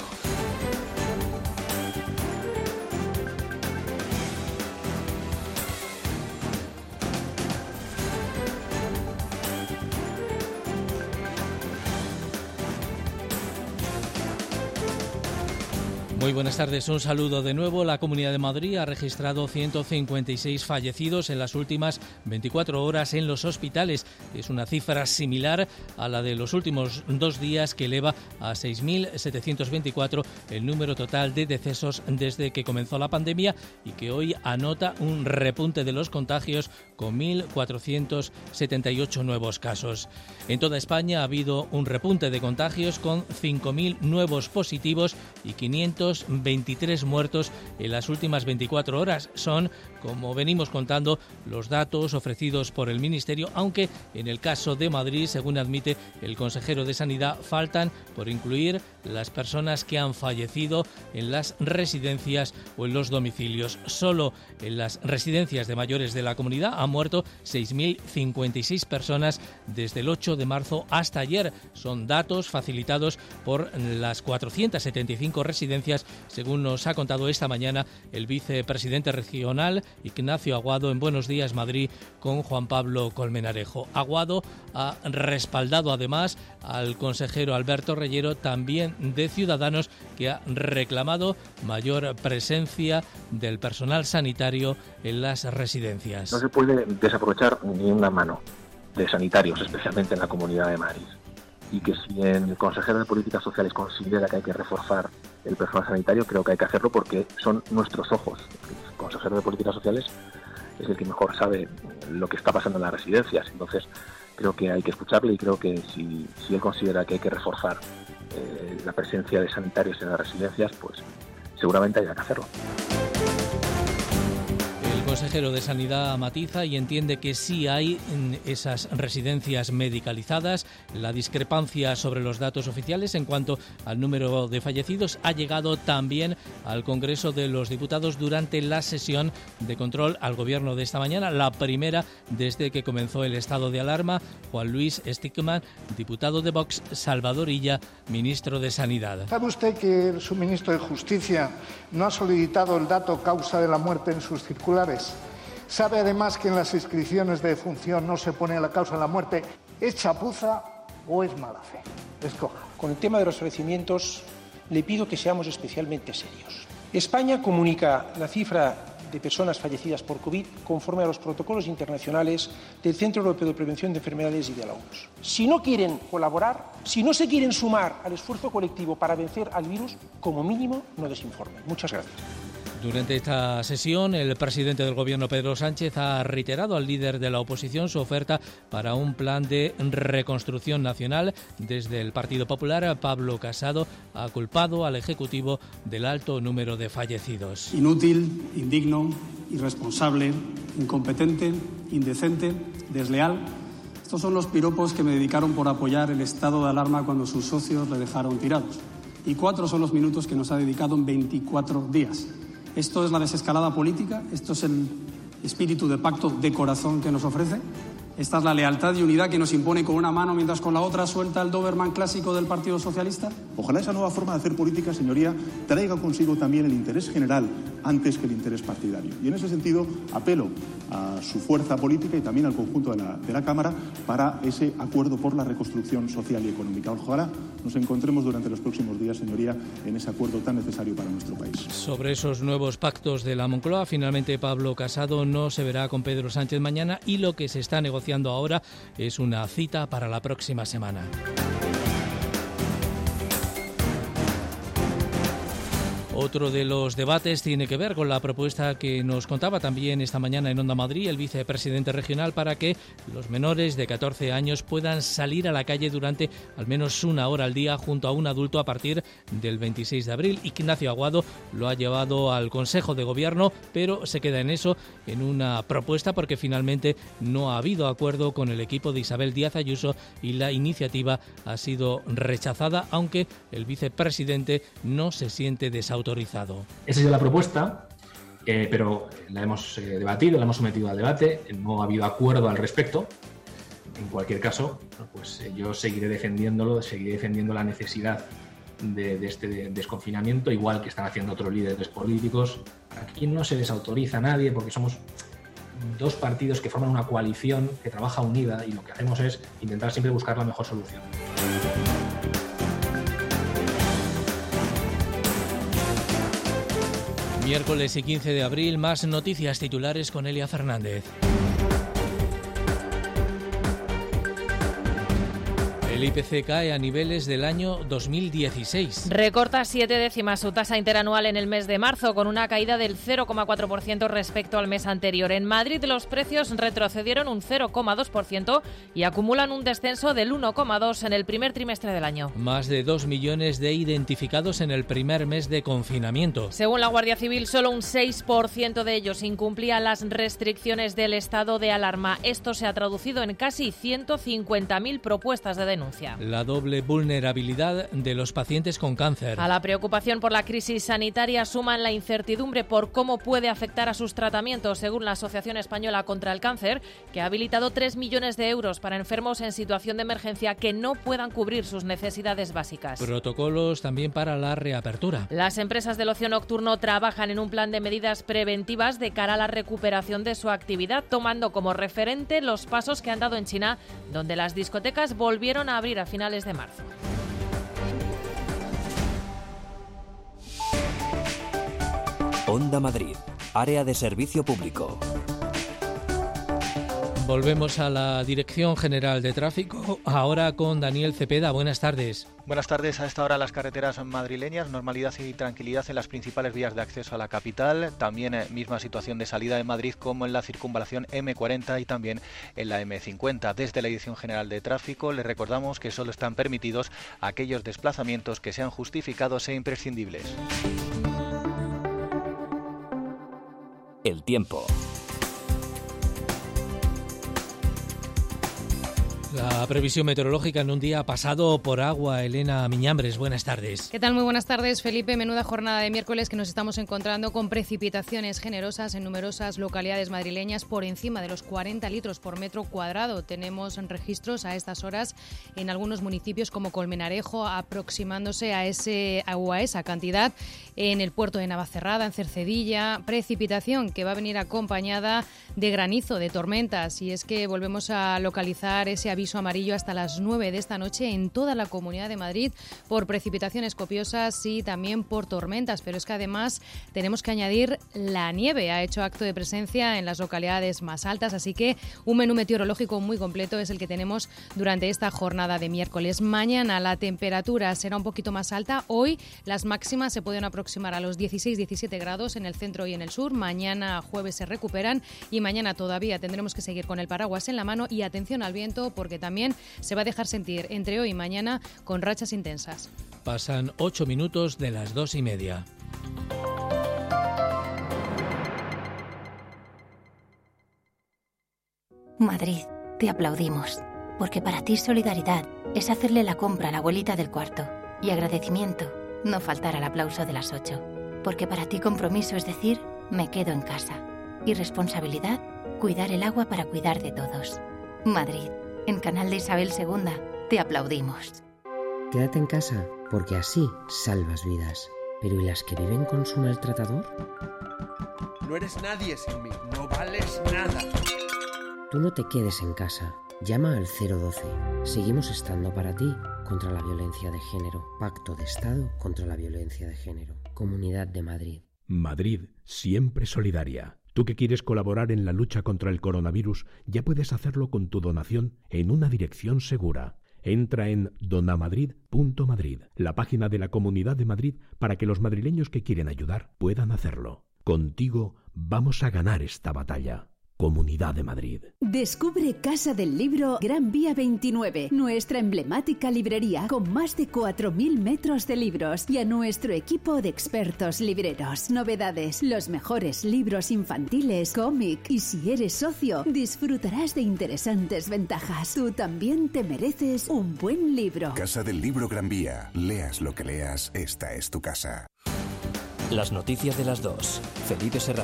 Muy buenas tardes, un saludo de nuevo. La Comunidad de Madrid ha registrado ciento cincuenta y seis fallecidos en las últimas veinticuatro horas en los hospitales. Es una cifra similar a la de los últimos dos días, que eleva a seis mil setecientos veinticuatro el número total de decesos desde que comenzó la pandemia, y que hoy anota un repunte de los contagios con mil cuatrocientos setenta y ocho nuevos casos. En toda España ha habido un repunte de contagios con cinco mil nuevos positivos y quinientos veintitrés muertos en las últimas veinticuatro horas. Son, como venimos contando, los datos ofrecidos por el Ministerio, aunque en el caso de Madrid, según admite el consejero de Sanidad, faltan por incluir las personas que han fallecido en las residencias o en los domicilios. Solo en las residencias de mayores de la comunidad han muerto seis mil cincuenta y seis personas desde el ocho de marzo hasta ayer. Son datos facilitados por las cuatrocientas setenta y cinco residencias, según nos ha contado esta mañana el vicepresidente regional Ignacio Aguado en Buenos Días Madrid con Juan Pablo Colmenarejo. Aguado ha respaldado además al consejero Alberto Reyero, también de Ciudadanos, que ha reclamado mayor presencia del personal sanitario en las residencias.
No se puede desaprovechar ni una mano de sanitarios, especialmente en la Comunidad de Madrid. Y que si el consejero de Políticas Sociales considera que hay que reforzar el personal sanitario, creo que hay que hacerlo porque son nuestros ojos. El consejero de Políticas Sociales es el que mejor sabe lo que está pasando en las residencias. Entonces, creo que hay que escucharle, y creo que si, si él considera que hay que reforzar eh, la presencia de sanitarios en las residencias, pues seguramente haya que hacerlo.
El consejero de Sanidad matiza y entiende que sí hay esas residencias medicalizadas. La discrepancia sobre los datos oficiales en cuanto al número de fallecidos ha llegado también al Congreso de los Diputados durante la sesión de control al Gobierno de esta mañana, la primera desde que comenzó el estado de alarma. Juan Luis Stickman, diputado de Vox; Salvador Illa, ministro de Sanidad.
¿Sabe usted que su ministro de Justicia no ha solicitado el dato causa de la muerte en sus circulares? ¿Sabe además que en las inscripciones de defunción no se pone la causa de la muerte? ¿Es chapuza o es mala fe? Escoja.
Con el tema de los fallecimientos le pido que seamos especialmente serios. España comunica la cifra de personas fallecidas por COVID conforme a los protocolos internacionales del Centro Europeo de Prevención de Enfermedades y de la O M S. Si no quieren colaborar, si no se quieren sumar al esfuerzo colectivo para vencer al virus, como mínimo no desinformen. Muchas gracias.
Durante esta sesión, el presidente del Gobierno, Pedro Sánchez, ha reiterado al líder de la oposición su oferta para un plan de reconstrucción nacional. Desde el Partido Popular, Pablo Casado ha culpado al Ejecutivo del alto número de fallecidos.
Inútil, indigno, irresponsable, incompetente, indecente, desleal. Estos son los piropos que me dedicaron por apoyar el estado de alarma cuando sus socios le dejaron tirados. Y cuatro son los minutos que nos ha dedicado en veinticuatro días. Esto es la desescalada política, esto es el espíritu de pacto de corazón que nos ofrece, esta es la lealtad y unidad que nos impone con una mano mientras con la otra suelta el Doberman clásico del Partido Socialista.
Ojalá esa nueva forma de hacer política, señoría, traiga consigo también el interés general
antes que el interés partidario. Y en ese sentido apelo a su fuerza política y también al conjunto de la, de la Cámara para ese acuerdo por la reconstrucción social y económica. Ojalá nos encontremos durante los próximos días, señoría, en ese acuerdo tan necesario para nuestro país.
Sobre esos nuevos pactos de la Moncloa, finalmente Pablo Casado no se verá con Pedro Sánchez mañana y lo que se está negociando ahora es una cita para la próxima semana. Otro de los debates tiene que ver con la propuesta que nos contaba también esta mañana en Onda Madrid el vicepresidente regional para que los menores de catorce años puedan salir a la calle durante al menos una hora al día junto a un adulto a partir del veintiséis de abril. Ignacio Aguado lo ha llevado al Consejo de Gobierno, pero se queda en eso, en una propuesta, porque finalmente no ha habido acuerdo con el equipo de Isabel Díaz Ayuso y la iniciativa ha sido rechazada, aunque el vicepresidente no se siente desautorizado. Esa
ha sido la propuesta, eh, pero la hemos eh, debatido, la hemos sometido al debate, no ha habido acuerdo al respecto. En cualquier caso, pues eh, yo seguiré defendiéndolo, seguiré defendiendo la necesidad de, de este desconfinamiento, igual que están haciendo otros líderes políticos. Aquí no se desautoriza a nadie porque somos dos partidos que forman una coalición que trabaja unida y lo que hacemos es intentar siempre buscar la mejor solución.
Miércoles y quince de abril, más noticias titulares con Elia Fernández. El I P C cae a niveles del año dos mil dieciséis.
Recorta siete décimas su tasa interanual en el mes de marzo, con una caída del cero coma cuatro por ciento respecto al mes anterior. En Madrid los precios retrocedieron un cero coma dos por ciento y acumulan un descenso del uno coma dos por ciento en el primer trimestre del año.
Más de dos millones de identificados en el primer mes de confinamiento.
Según la Guardia Civil, solo un seis por ciento de ellos incumplían las restricciones del estado de alarma. Esto se ha traducido en casi ciento cincuenta mil propuestas de denuncia.
La doble vulnerabilidad de los pacientes con cáncer.
A la preocupación por la crisis sanitaria suman la incertidumbre por cómo puede afectar a sus tratamientos, según la Asociación Española contra el Cáncer, que ha habilitado tres millones de euros para enfermos en situación de emergencia que no puedan cubrir sus necesidades básicas.
Protocolos también para la reapertura.
Las empresas del ocio nocturno trabajan en un plan de medidas preventivas de cara a la recuperación de su actividad, tomando como referente los pasos que han dado en China, donde las discotecas volvieron a abrir a finales de marzo.
Onda Madrid, área de servicio público.
Volvemos a la Dirección General de Tráfico, ahora con Daniel Cepeda. Buenas tardes.
Buenas tardes. A esta hora las carreteras madrileñas, normalidad y tranquilidad en las principales vías de acceso a la capital. También eh, misma situación de salida en Madrid como en la circunvalación eme cuarenta y también en la eme cincuenta. Desde la Dirección General de Tráfico les recordamos que solo están permitidos aquellos desplazamientos que sean justificados e imprescindibles.
El tiempo.
La previsión meteorológica en un día pasado por agua. Elena Miñambres, buenas tardes.
¿Qué tal? Muy buenas tardes, Felipe. Menuda jornada de miércoles que nos estamos encontrando con precipitaciones generosas en numerosas localidades madrileñas por encima de los cuarenta litros por metro cuadrado. Tenemos registros a estas horas en algunos municipios como Colmenarejo, aproximándose a, ese, a esa cantidad en el puerto de Navacerrada, en Cercedilla. Precipitación que va a venir acompañada de granizo, de tormentas. Y es que volvemos a localizar ese aviso aviso amarillo hasta las nueve de esta noche en toda la Comunidad de Madrid por precipitaciones copiosas y también por tormentas, pero es que además tenemos que añadir la nieve. Ha hecho acto de presencia en las localidades más altas, así que un menú meteorológico muy completo es el que tenemos durante esta jornada de miércoles. Mañana la temperatura será un poquito más alta. Hoy las máximas se pueden aproximar a los dieciséis diecisiete grados en el centro y en el sur. Mañana jueves se recuperan y mañana todavía tendremos que seguir con el paraguas en la mano y atención al viento, porque también se va a dejar sentir entre hoy y mañana con rachas intensas.
Pasan ocho minutos de las dos y media.
Madrid, te aplaudimos, porque para ti solidaridad es hacerle la compra a la abuelita del cuarto y agradecimiento, no faltar al aplauso de las ocho, porque para ti compromiso es decir, me quedo en casa, y responsabilidad, cuidar el agua para cuidar de todos. Madrid. En Canal de Isabel segunda, te aplaudimos.
Quédate en casa, porque así salvas vidas.
¿Pero y las que viven con su maltratador?
No eres nadie sin mí, no vales nada.
Tú no te quedes en casa. Llama al cero doce. Seguimos estando para ti contra la violencia de género. Pacto de Estado contra la violencia de género. Comunidad de Madrid.
Madrid, siempre solidaria. Tú que quieres colaborar en la lucha contra el coronavirus, ya puedes hacerlo con tu donación en una dirección segura. Entra en donamadrid punto madrid, la página de la Comunidad de Madrid, para que los madrileños que quieren ayudar puedan hacerlo. Contigo vamos a ganar esta batalla. Comunidad de Madrid.
Descubre Casa del Libro Gran Vía veintinueve, nuestra emblemática librería con más de cuatro mil metros de libros y a nuestro equipo de expertos libreros. Novedades, los mejores libros infantiles, cómic y si eres socio, disfrutarás de interesantes ventajas. Tú también te mereces un buen libro.
Casa del Libro Gran Vía. Leas lo que leas, esta es tu casa.
Las noticias de las dos. Felipe Serrano.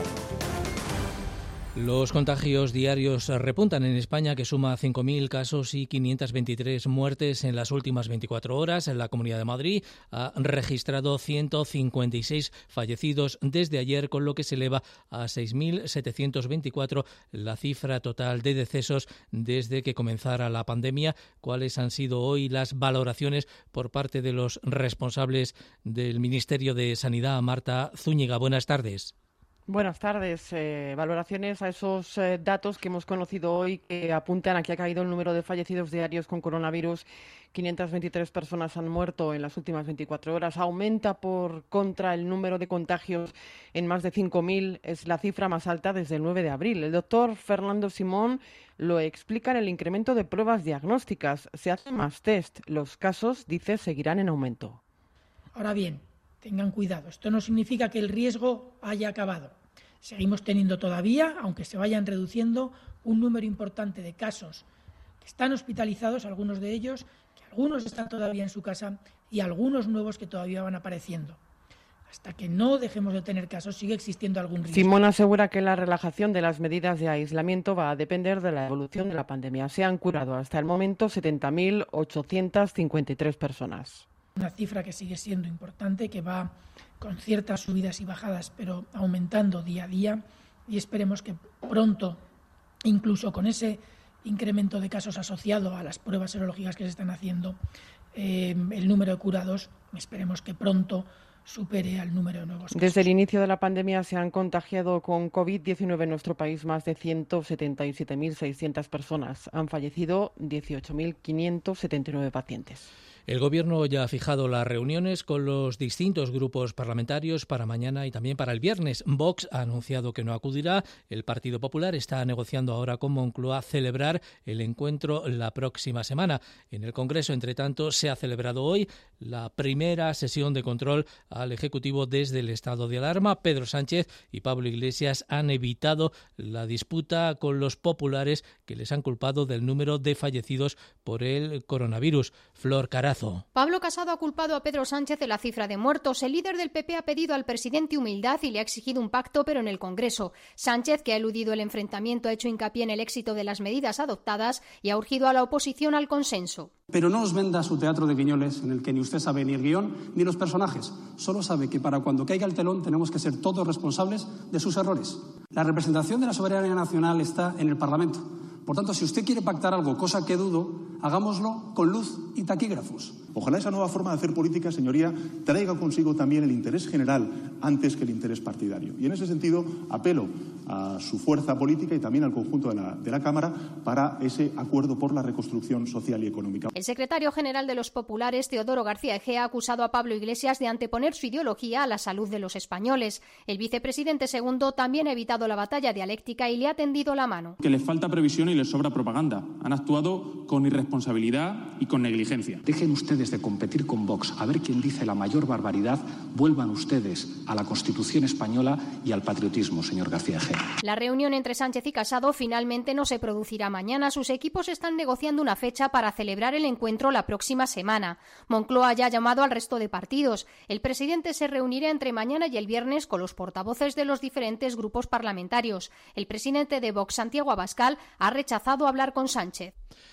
Los contagios diarios repuntan en España, que suma cinco mil casos y quinientas veintitrés muertes en las últimas veinticuatro horas. En la Comunidad de Madrid ha registrado ciento cincuenta y seis fallecidos desde ayer, con lo que se eleva a seis mil setecientos veinticuatro la cifra total de decesos desde que comenzara la pandemia. ¿Cuáles han sido hoy las valoraciones por parte de los responsables del Ministerio de Sanidad? Marta Zúñiga, buenas tardes.
Buenas tardes. Eh, valoraciones a esos eh, datos que hemos conocido hoy que apuntan a que ha caído el número de fallecidos diarios con coronavirus. quinientas veintitrés personas han muerto en las últimas veinticuatro horas. Aumenta por contra el número de contagios en más de cinco mil. Es la cifra más alta desde el nueve de abril. El doctor Fernando Simón lo explica en el incremento de pruebas diagnósticas. Se hacen más test. Los casos, dice, seguirán en aumento.
Ahora bien, tengan cuidado. Esto no significa que el riesgo haya acabado. Seguimos teniendo todavía, aunque se vayan reduciendo, un número importante de casos que están hospitalizados, algunos de ellos, que algunos están todavía en su casa y algunos nuevos que todavía van apareciendo. Hasta que no dejemos de tener casos, sigue existiendo algún riesgo.
Simón asegura que la relajación de las medidas de aislamiento va a depender de la evolución de la pandemia. Se han curado hasta el momento setenta mil ochocientas cincuenta y tres personas.
Una cifra que sigue siendo importante, que va con ciertas subidas y bajadas, pero aumentando día a día, y esperemos que pronto, incluso con ese incremento de casos asociado a las pruebas serológicas que se están haciendo, eh, el número de curados, esperemos que pronto supere al número de nuevos casos.
Desde el inicio de la pandemia se han contagiado con COVID diecinueve en nuestro país más de ciento setenta y siete mil seiscientas personas. Han fallecido dieciocho mil quinientos setenta y nueve pacientes.
El Gobierno ya ha fijado las reuniones con los distintos grupos parlamentarios para mañana y también para el viernes. Vox ha anunciado que no acudirá. El Partido Popular está negociando ahora con Moncloa celebrar el encuentro la próxima semana. En el Congreso, entre tanto, se ha celebrado hoy la primera sesión de control al Ejecutivo desde el estado de alarma. Pedro Sánchez y Pablo Iglesias han evitado la disputa con los populares, que les han culpado del número de fallecidos por el coronavirus. Flor Carazo.
Pablo Casado ha culpado a Pedro Sánchez de la cifra de muertos. El líder del P P ha pedido al presidente humildad y le ha exigido un pacto, pero en el Congreso. Sánchez, que ha eludido el enfrentamiento, ha hecho hincapié en el éxito de las medidas adoptadas y ha urgido a la oposición al consenso.
Pero no os venda su teatro de guiñoles, en el que ni usted sabe ni el guión ni los personajes. Solo sabe que para cuando caiga el telón tenemos que ser todos responsables de sus errores. La representación de la soberanía nacional está en el Parlamento. Por tanto, si usted quiere pactar algo, cosa que dudo, hagámoslo con luz y taquígrafos.
Ojalá esa nueva forma de hacer política, señoría, traiga consigo también el interés general antes que el interés partidario. Y en ese sentido apelo a su fuerza política y también al conjunto de la, de la Cámara para ese acuerdo por la reconstrucción social y económica.
El secretario general de los populares, Teodoro García Egea, ha acusado a Pablo Iglesias de anteponer su ideología a la salud de los españoles. El vicepresidente segundo también ha evitado la batalla dialéctica y le ha tendido la mano.
Que les falta previsión y les sobra propaganda. Han actuado con irresponsabilidad y con negligencia.
Dejen ustedes de competir con Vox, a ver quién dice la mayor barbaridad. Vuelvan ustedes a la Constitución española y al patriotismo, señor García Egea.
La reunión entre Sánchez y Casado finalmente no se producirá mañana. Sus equipos están negociando una fecha para celebrar el encuentro la próxima semana. Moncloa ya ha llamado al resto de partidos. El presidente se reunirá entre mañana y el viernes con los portavoces de los diferentes grupos parlamentarios. El presidente de Vox, Santiago Abascal, ha rechazado hablar con Sánchez.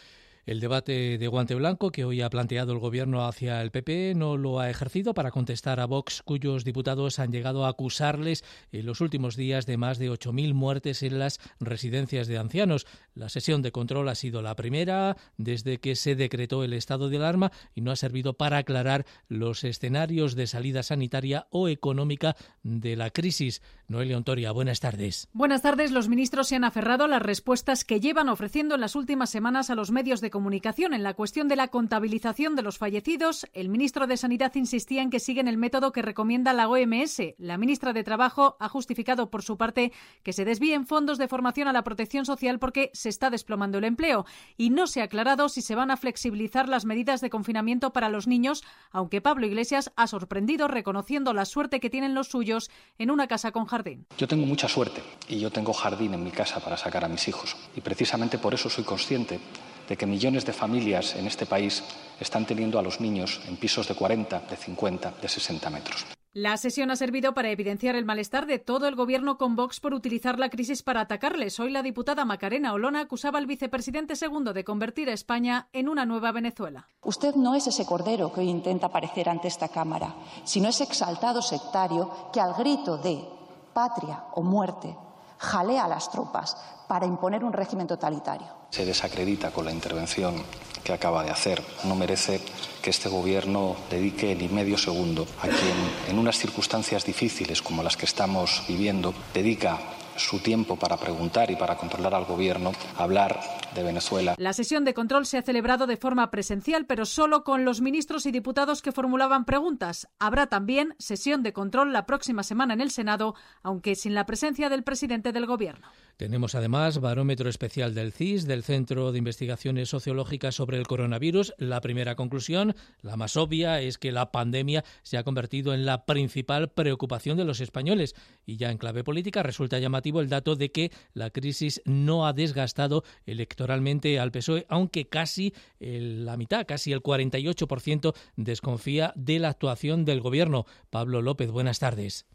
El debate de guante blanco que hoy ha planteado el Gobierno hacia el P P no lo ha ejercido para contestar a Vox, cuyos diputados han llegado a acusarles en los últimos días de más de ocho mil muertes en las residencias de ancianos. La sesión de control ha sido la primera desde que se decretó el estado de alarma y no ha servido para aclarar los escenarios de salida sanitaria o económica de la crisis. Noelia Ontoria, buenas tardes.
Buenas tardes. Los ministros se han aferrado a las respuestas que llevan ofreciendo en las últimas semanas a los medios de comunicación. En la cuestión de la contabilización de los fallecidos, el ministro de Sanidad insistía en que siguen el método que recomienda la O M S. La ministra de Trabajo ha justificado por su parte que se desvíen fondos de formación a la protección social porque se está desplomando el empleo. Y no se ha aclarado si se van a flexibilizar las medidas de confinamiento para los niños, aunque Pablo Iglesias ha sorprendido reconociendo la suerte que tienen los suyos en una casa con jardín.
Yo tengo mucha suerte y yo tengo jardín en mi casa para sacar a mis hijos. Y precisamente por eso soy consciente de que millones de familias en este país están teniendo a los niños en pisos de cuarenta, de cincuenta, de sesenta metros.
La sesión ha servido para evidenciar el malestar de todo el Gobierno con Vox por utilizar la crisis para atacarles. Hoy la diputada Macarena Olona acusaba al vicepresidente segundo de convertir a España en una nueva Venezuela.
Usted no es ese cordero que hoy intenta aparecer ante esta Cámara, sino ese exaltado sectario que al grito de patria o muerte jalea a las tropas para imponer un régimen totalitario.
Se desacredita con la intervención que acaba de hacer. No merece que este Gobierno dedique ni medio segundo a quien, en unas circunstancias difíciles como las que estamos viviendo, dedica su tiempo para preguntar y para controlar al Gobierno, hablar de Venezuela.
La sesión de control se ha celebrado de forma presencial, pero solo con los ministros y diputados que formulaban preguntas. Habrá también sesión de control la próxima semana en el Senado, aunque sin la presencia del presidente del Gobierno.
Tenemos además barómetro especial del C I S, del Centro de Investigaciones Sociológicas sobre el Coronavirus. La primera conclusión, la más obvia, es que la pandemia se ha convertido en la principal preocupación de los españoles. Y ya en clave política resulta llamativo el dato de que la crisis no ha desgastado electoralmente al P S O E, aunque casi el, la mitad, casi el cuarenta y ocho por ciento desconfía de la actuación del Gobierno. Pablo López, buenas tardes.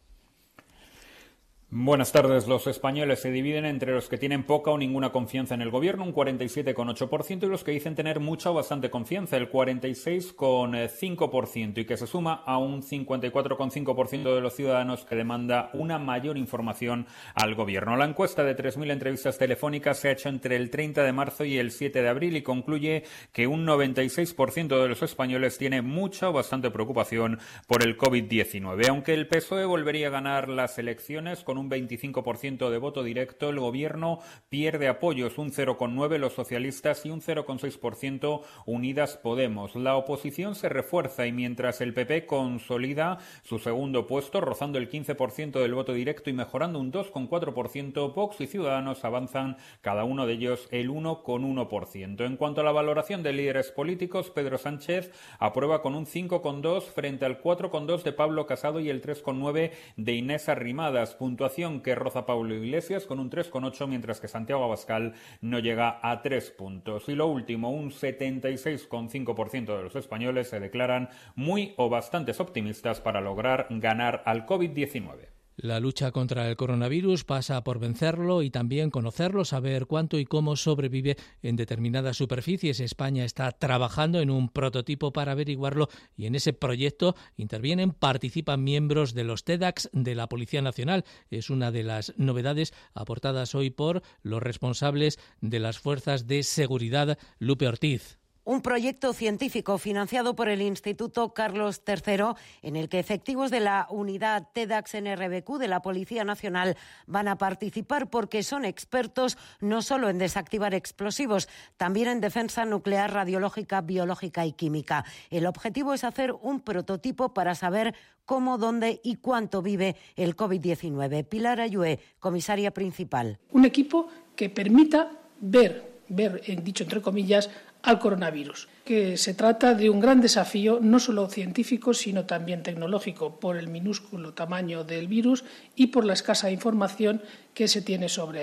Buenas tardes. Los españoles se dividen entre los que tienen poca o ninguna confianza en el gobierno, un cuarenta y siete coma ocho por ciento, y los que dicen tener mucha o bastante confianza, el cuarenta y seis coma cinco por ciento, y que se suma a un cincuenta y cuatro coma cinco por ciento de los ciudadanos que demanda una mayor información al gobierno. La encuesta de tres mil entrevistas telefónicas se ha hecho entre el treinta de marzo y el siete de abril y concluye que un noventa y seis por ciento de los españoles tiene mucha o bastante preocupación por el COVID diecinueve. Aunque el P S O E volvería a ganar las elecciones con un veinticinco por ciento de voto directo, el gobierno pierde apoyos, un cero coma nueve por ciento los socialistas y un cero coma seis por ciento Unidas Podemos. La oposición se refuerza y mientras el P P consolida su segundo puesto, rozando el quince por ciento del voto directo y mejorando un dos coma cuatro por ciento, Vox y Ciudadanos avanzan cada uno de ellos el uno coma uno por ciento. En cuanto a la valoración de líderes políticos, Pedro Sánchez aprueba con un cinco coma dos por ciento frente al cuatro coma dos por ciento de Pablo Casado y el tres coma nueve por ciento de Inés Arrimadas, puntuación que roza Pablo Iglesias con un tres coma ocho, mientras que Santiago Abascal no llega a tres puntos. Y lo último, un setenta y seis coma cinco por ciento de los españoles se declaran muy o bastantes optimistas para lograr ganar al COVID diecinueve.
La lucha contra el coronavirus pasa por vencerlo y también conocerlo, saber cuánto y cómo sobrevive en determinadas superficies. España está trabajando en un prototipo para averiguarlo y en ese proyecto intervienen, participan miembros de los TEDx de la Policía Nacional. Es una de las novedades aportadas hoy por los responsables de las fuerzas de seguridad. Lupe Ortiz.
Un proyecto científico financiado por el Instituto Carlos tercero, en el que efectivos de la unidad TEDx N R B Q de la Policía Nacional van a participar porque son expertos no solo en desactivar explosivos, también en defensa nuclear, radiológica, biológica y química. El objetivo es hacer un prototipo para saber cómo, dónde y cuánto vive el COVID diecinueve. Pilar Ayué, comisaria principal.
Un equipo que permita ver, ver, dicho entre comillas, al coronavirus, que se trata de un gran desafío no solo científico sino también tecnológico por el minúsculo tamaño del virus y por la escasa información que se tiene sobre él.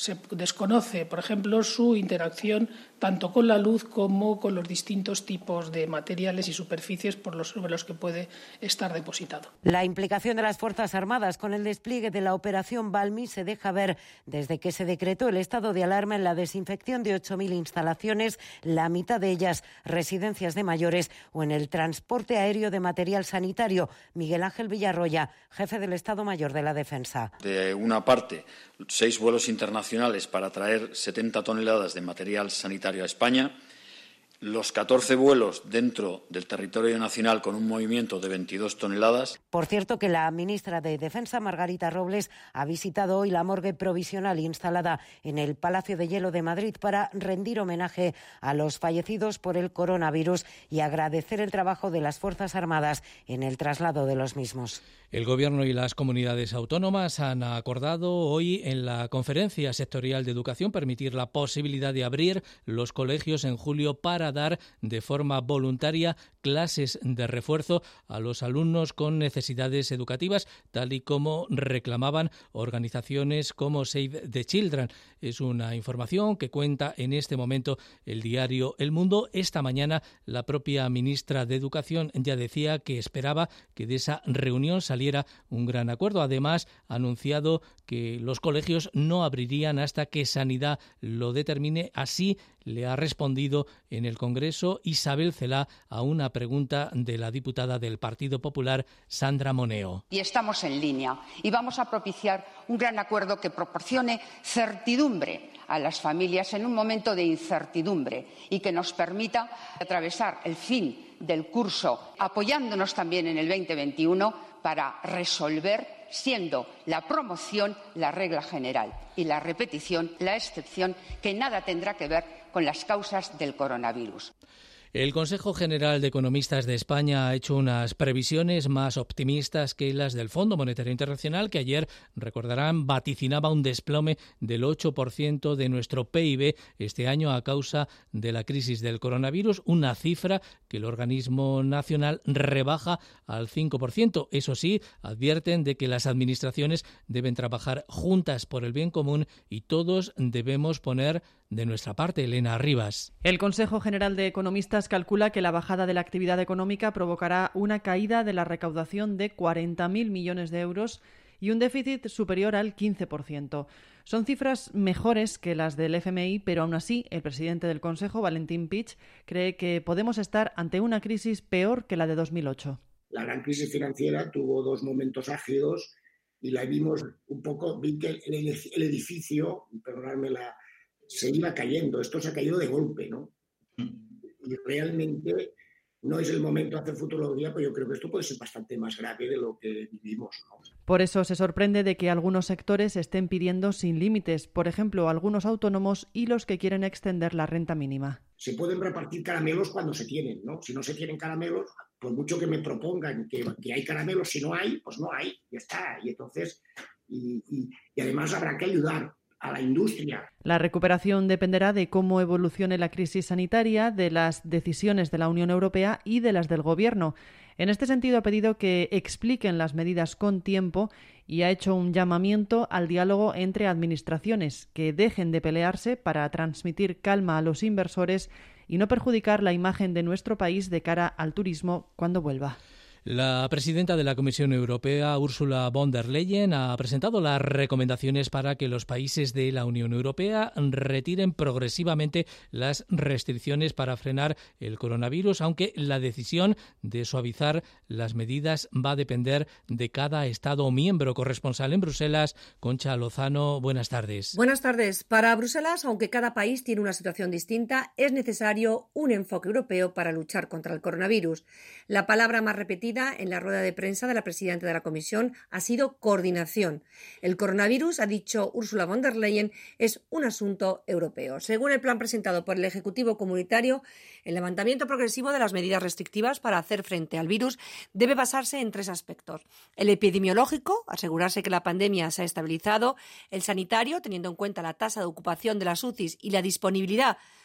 Se desconoce, por ejemplo, su interacción tanto con la luz como con los distintos tipos de materiales y superficies por los, sobre los que puede estar depositado.
La implicación de las Fuerzas Armadas con el despliegue de la Operación Balmi se deja ver desde que se decretó el estado de alarma en la desinfección de ocho mil instalaciones, la mitad de ellas residencias de mayores, o en el transporte aéreo de material sanitario. Miguel Ángel Villarroya, jefe del Estado Mayor de la Defensa.
De una parte, seis vuelos internacionales para traer setenta toneladas de material sanitario a España, los catorce vuelos dentro del territorio nacional con un movimiento de veintidós toneladas.
Por cierto, que la ministra de Defensa, Margarita Robles, ha visitado hoy la morgue provisional instalada en el Palacio de Hielo de Madrid para rendir homenaje a los fallecidos por el coronavirus y agradecer el trabajo de las Fuerzas Armadas en el traslado de los mismos.
El Gobierno y las comunidades autónomas han acordado hoy en la Conferencia Sectorial de Educación permitir la posibilidad de abrir los colegios en julio para dar de forma voluntaria clases de refuerzo a los alumnos con necesidades educativas, tal y como reclamaban organizaciones como Save the Children. Es una información que cuenta en este momento el diario El Mundo. Esta mañana la propia ministra de Educación ya decía que esperaba que de esa reunión saliera un gran acuerdo. Además, ha anunciado que los colegios no abrirían hasta que Sanidad lo determine. Así le ha respondido en el Congreso Isabel Celaá a una pregunta de la diputada del Partido Popular, Sandra Moneo.
Y estamos en línea y vamos a propiciar un gran acuerdo que proporcione certidumbre a las familias en un momento de incertidumbre y que nos permita atravesar el fin del curso apoyándonos también en el veinte veintiuno para resolver, siendo la promoción la regla general y la repetición la excepción, que nada tendrá que ver con las causas del coronavirus.
El Consejo General de Economistas de España ha hecho unas previsiones más optimistas que las del Fondo Monetario Internacional, que ayer, recordarán, vaticinaba un desplome del ocho por ciento de nuestro P I B este año a causa de la crisis del coronavirus, una cifra que el organismo nacional rebaja al cinco por ciento. Eso sí, advierten de que las administraciones deben trabajar juntas por el bien común y todos debemos poner de nuestra parte. Elena Rivas.
El Consejo General de Economistas calcula que la bajada de la actividad económica provocará una caída de la recaudación de cuarenta mil millones de euros y un déficit superior al quince por ciento. Son cifras mejores que las del F M I, pero aún así el presidente del Consejo, Valentín Pich, cree que podemos estar ante una crisis peor que la de dos mil ocho.
La gran crisis financiera tuvo dos momentos álgidos y la vimos un poco, vi que el edificio, perdonadme la... se iba cayendo. Esto se ha caído de golpe, ¿no? Y realmente no es el momento de hacer futurología, pero yo creo que esto puede ser bastante más grave de lo que vivimos, ¿no?
Por eso se sorprende de que algunos sectores estén pidiendo sin límites, por ejemplo, algunos autónomos y los que quieren extender la renta mínima.
Se pueden repartir caramelos cuando se tienen, ¿no? Si no se tienen caramelos, por mucho que me propongan que, que hay caramelos, si no hay, pues no hay, ya está. Y entonces, y, y, y además habrá que ayudar a la industria.
La recuperación dependerá de cómo evolucione la crisis sanitaria, de las decisiones de la Unión Europea y de las del Gobierno. En este sentido, ha pedido que expliquen las medidas con tiempo y ha hecho un llamamiento al diálogo entre administraciones, que dejen de pelearse para transmitir calma a los inversores y no perjudicar la imagen de nuestro país de cara al turismo cuando vuelva.
La presidenta de la Comisión Europea, Ursula von der Leyen, ha presentado las recomendaciones para que los países de la Unión Europea retiren progresivamente las restricciones para frenar el coronavirus, aunque la decisión de suavizar las medidas va a depender de cada Estado miembro. Corresponsal en Bruselas, Concha Lozano, buenas tardes.
Buenas tardes. Para Bruselas, aunque cada país tiene una situación distinta, es necesario un enfoque europeo para luchar contra el coronavirus. La palabra más repetida en la rueda de prensa de la presidenta de la Comisión ha sido coordinación. El coronavirus, ha dicho Ursula von der Leyen, es un asunto europeo. Según el plan presentado por el Ejecutivo Comunitario, el levantamiento progresivo de las medidas restrictivas para hacer frente al virus debe basarse en tres aspectos. El epidemiológico, asegurarse que la pandemia se ha estabilizado. El sanitario, teniendo en cuenta la tasa de ocupación de las U C Is y la disponibilidad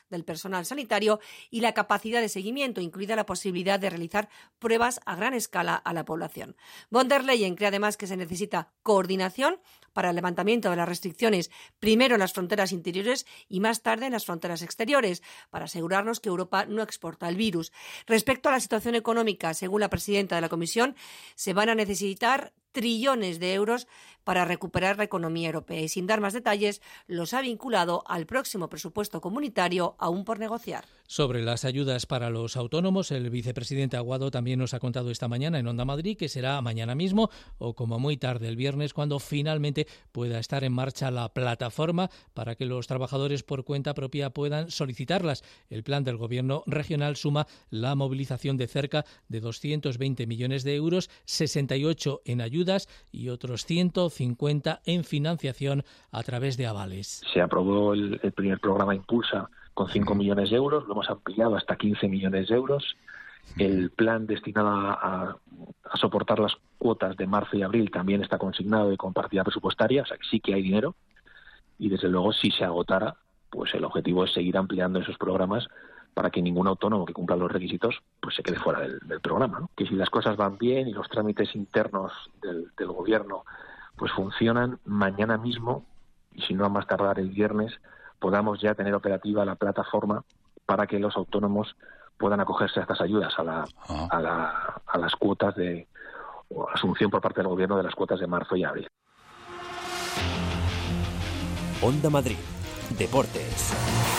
del personal sanitario y la capacidad de seguimiento, incluida la posibilidad de realizar pruebas a gran escala a la población. Von der Leyen cree además que se necesita coordinación para el levantamiento de las restricciones, primero en las fronteras interiores y más tarde en las fronteras exteriores, para asegurarnos que Europa no exporta el virus. Respecto a la situación económica, según la presidenta de la Comisión, se van a necesitar trillones de euros para recuperar la economía europea y, sin dar más detalles, los ha vinculado al próximo presupuesto comunitario aún por negociar.
Sobre las ayudas para los autónomos, el vicepresidente Aguado también nos ha contado esta mañana en Onda Madrid que será mañana mismo o como muy tarde el viernes cuando finalmente pueda estar en marcha la plataforma para que los trabajadores por cuenta propia puedan solicitarlas. El plan del Gobierno regional suma la movilización de cerca de doscientos veinte millones de euros, sesenta y ocho en ayudas y otros ciento cincuenta en financiación a través de avales.
Se aprobó el, el primer programa Impulsa con cinco millones de euros, lo hemos ampliado hasta quince millones de euros. El plan destinado a, a soportar las cuotas de marzo y abril también está consignado y con partida presupuestaria, o sea que sí que hay dinero. Y desde luego, si se agotara, pues el objetivo es seguir ampliando esos programas para que ningún autónomo que cumpla los requisitos pues se quede fuera del, del programa, ¿no? Que si las cosas van bien y los trámites internos del, del gobierno pues funcionan, mañana mismo, y si no a más tardar el viernes, podamos ya tener operativa la plataforma para que los autónomos puedan acogerse a estas ayudas, a la, a la, a las cuotas de o asunción por parte del gobierno de las cuotas de marzo y abril.
Onda Madrid, Deportes.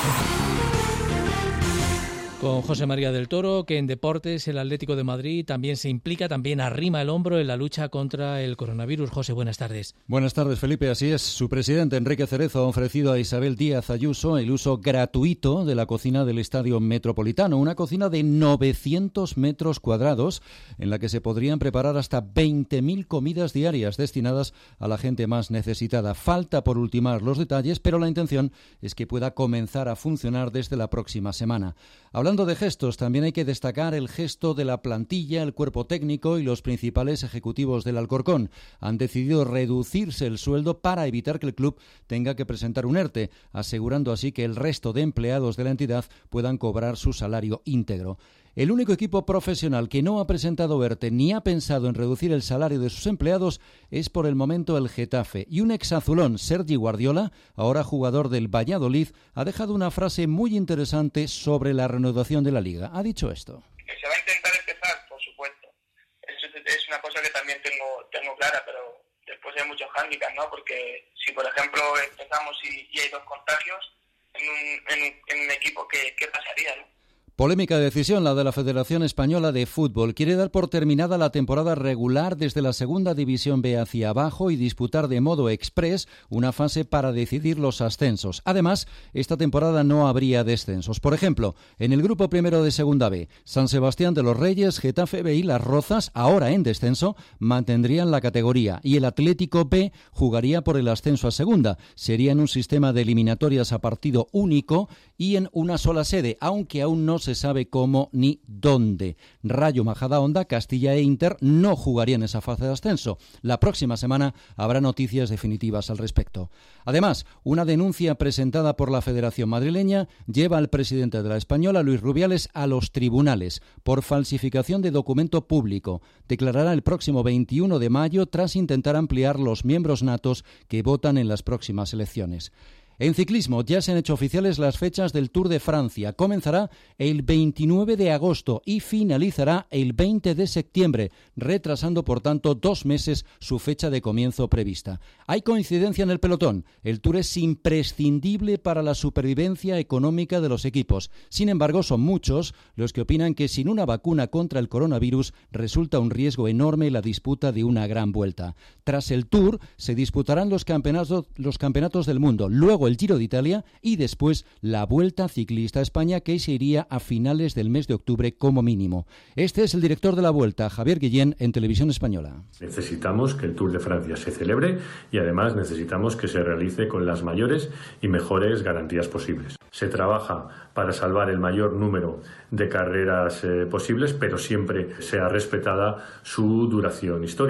Con José María del Toro, que en deportes el Atlético de Madrid también se implica, también arrima el hombro en la lucha contra el coronavirus. José, buenas tardes.
Buenas tardes, Felipe. Así es, su presidente Enrique Cerezo ha ofrecido a Isabel Díaz Ayuso el uso gratuito de la cocina del Estadio Metropolitano, una cocina de novecientos metros cuadrados en la que se podrían preparar hasta veinte mil comidas diarias destinadas a la gente más necesitada. Falta por ultimar los detalles, pero la intención es que pueda comenzar a funcionar desde la próxima semana. Hablando de gestos, también hay que destacar el gesto de la plantilla, el cuerpo técnico y los principales ejecutivos del Alcorcón. Han decidido reducirse el sueldo para evitar que el club tenga que presentar un ERTE, asegurando así que el resto de empleados de la entidad puedan cobrar su salario íntegro. El único equipo profesional que no ha presentado ERTE ni ha pensado en reducir el salario de sus empleados es por el momento el Getafe. Y un exazulón, Sergi Guardiola, ahora jugador del Valladolid, ha dejado una frase muy interesante sobre la reanudación de la Liga. Ha dicho esto.
Que se va a intentar empezar, por supuesto. Eso es una cosa que también tengo, tengo clara, pero después hay muchos hándicaps, ¿no? Porque si, por ejemplo, empezamos y, y hay dos contagios en un, en, en un equipo, ¿qué, qué pasaría, no?
Polémica decisión la de la Federación Española de Fútbol. Quiere dar por terminada la temporada regular desde la Segunda División B hacia abajo y disputar de modo express una fase para decidir los ascensos. Además, esta temporada no habría descensos. Por ejemplo, en el grupo primero de Segunda B, San Sebastián de los Reyes, Getafe B y Las Rozas, ahora en descenso, mantendrían la categoría y el Atlético B jugaría por el ascenso a Segunda. Sería en un sistema de eliminatorias a partido único y en una sola sede, aunque aún no se se sabe cómo ni dónde. Rayo Majadahonda, Castilla e Inter no jugarían esa fase de ascenso. La próxima semana habrá noticias definitivas al respecto. Además, una denuncia presentada por la Federación Madrileña lleva al presidente de la Española, Luis Rubiales, a los tribunales por falsificación de documento público. Declarará el próximo veintiuno de mayo tras intentar ampliar los miembros natos que votan en las próximas elecciones. En ciclismo ya se han hecho oficiales las fechas del Tour de Francia. Comenzará el veintinueve de agosto y finalizará el veinte de septiembre, retrasando por tanto dos meses su fecha de comienzo prevista. Hay coincidencia en el pelotón. El Tour es imprescindible para la supervivencia económica de los equipos. Sin embargo, son muchos los que opinan que sin una vacuna contra el coronavirus resulta un riesgo enorme la disputa de una gran vuelta. Tras el Tour se disputarán los campeonatos, los campeonatos del mundo. Luego el Giro de Italia y después la Vuelta Ciclista a España, que se iría a finales del mes de octubre como mínimo. Este es el director de la Vuelta, Javier Guillén, en Televisión Española.
Necesitamos que el Tour de Francia se celebre y además necesitamos que se realice con las mayores y mejores garantías posibles. Se trabaja para salvar el mayor número de carreras eh, posibles, pero siempre sea respetada su duración histórica.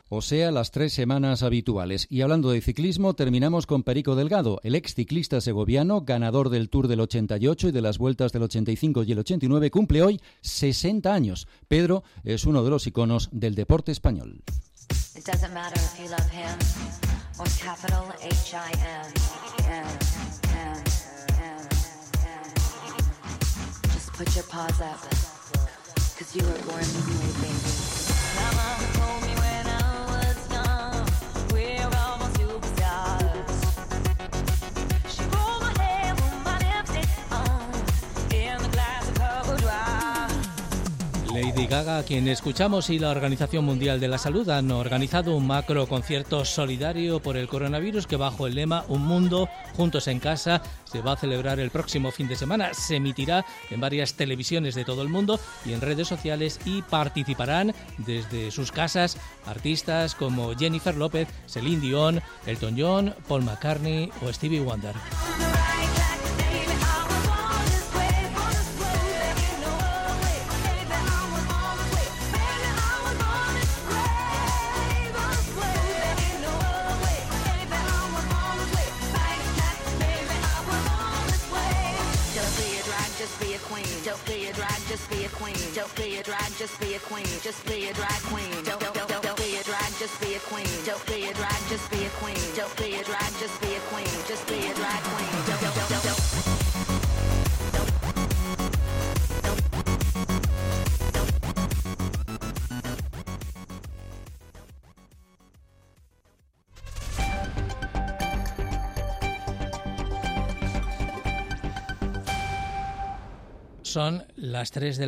o sea, las tres semanas habituales. Y hablando de ciclismo, terminamos con Perico Delgado, el ex ciclista segoviano, ganador del Tour del ochenta y ocho y de las Vueltas del ochenta y cinco y el ochenta y nueve, cumple hoy sesenta años. Pedro es uno de los iconos del deporte español.
Put your paws up, 'cause you were born this way, baby. My mama told me when I was young, we're all superstars. She rolled my hair with my lipstick on, in the glass of cocoa dry.
Lady Gaga, a quien escuchamos, y la Organización Mundial de la Salud han organizado un macro concierto solidario por el coronavirus que, bajo el lema Un mundo juntos en casa, se va a celebrar el próximo fin de semana. Se emitirá en varias televisiones de todo el mundo y en redes sociales, y participarán desde sus casas artistas como Jennifer López, Celine Dion, Elton John, Paul McCartney o Stevie Wonder.
Don't be a drag, just be a queen. Don't be a drag, just be a queen. Just be a drag queen. Don't don't don't don't be a drag, just be a queen. Don't be a drag, just be a queen. Don't be a drag, just be a queen. Just be a drag queen. Don't don't don't don't.
Son las tres de la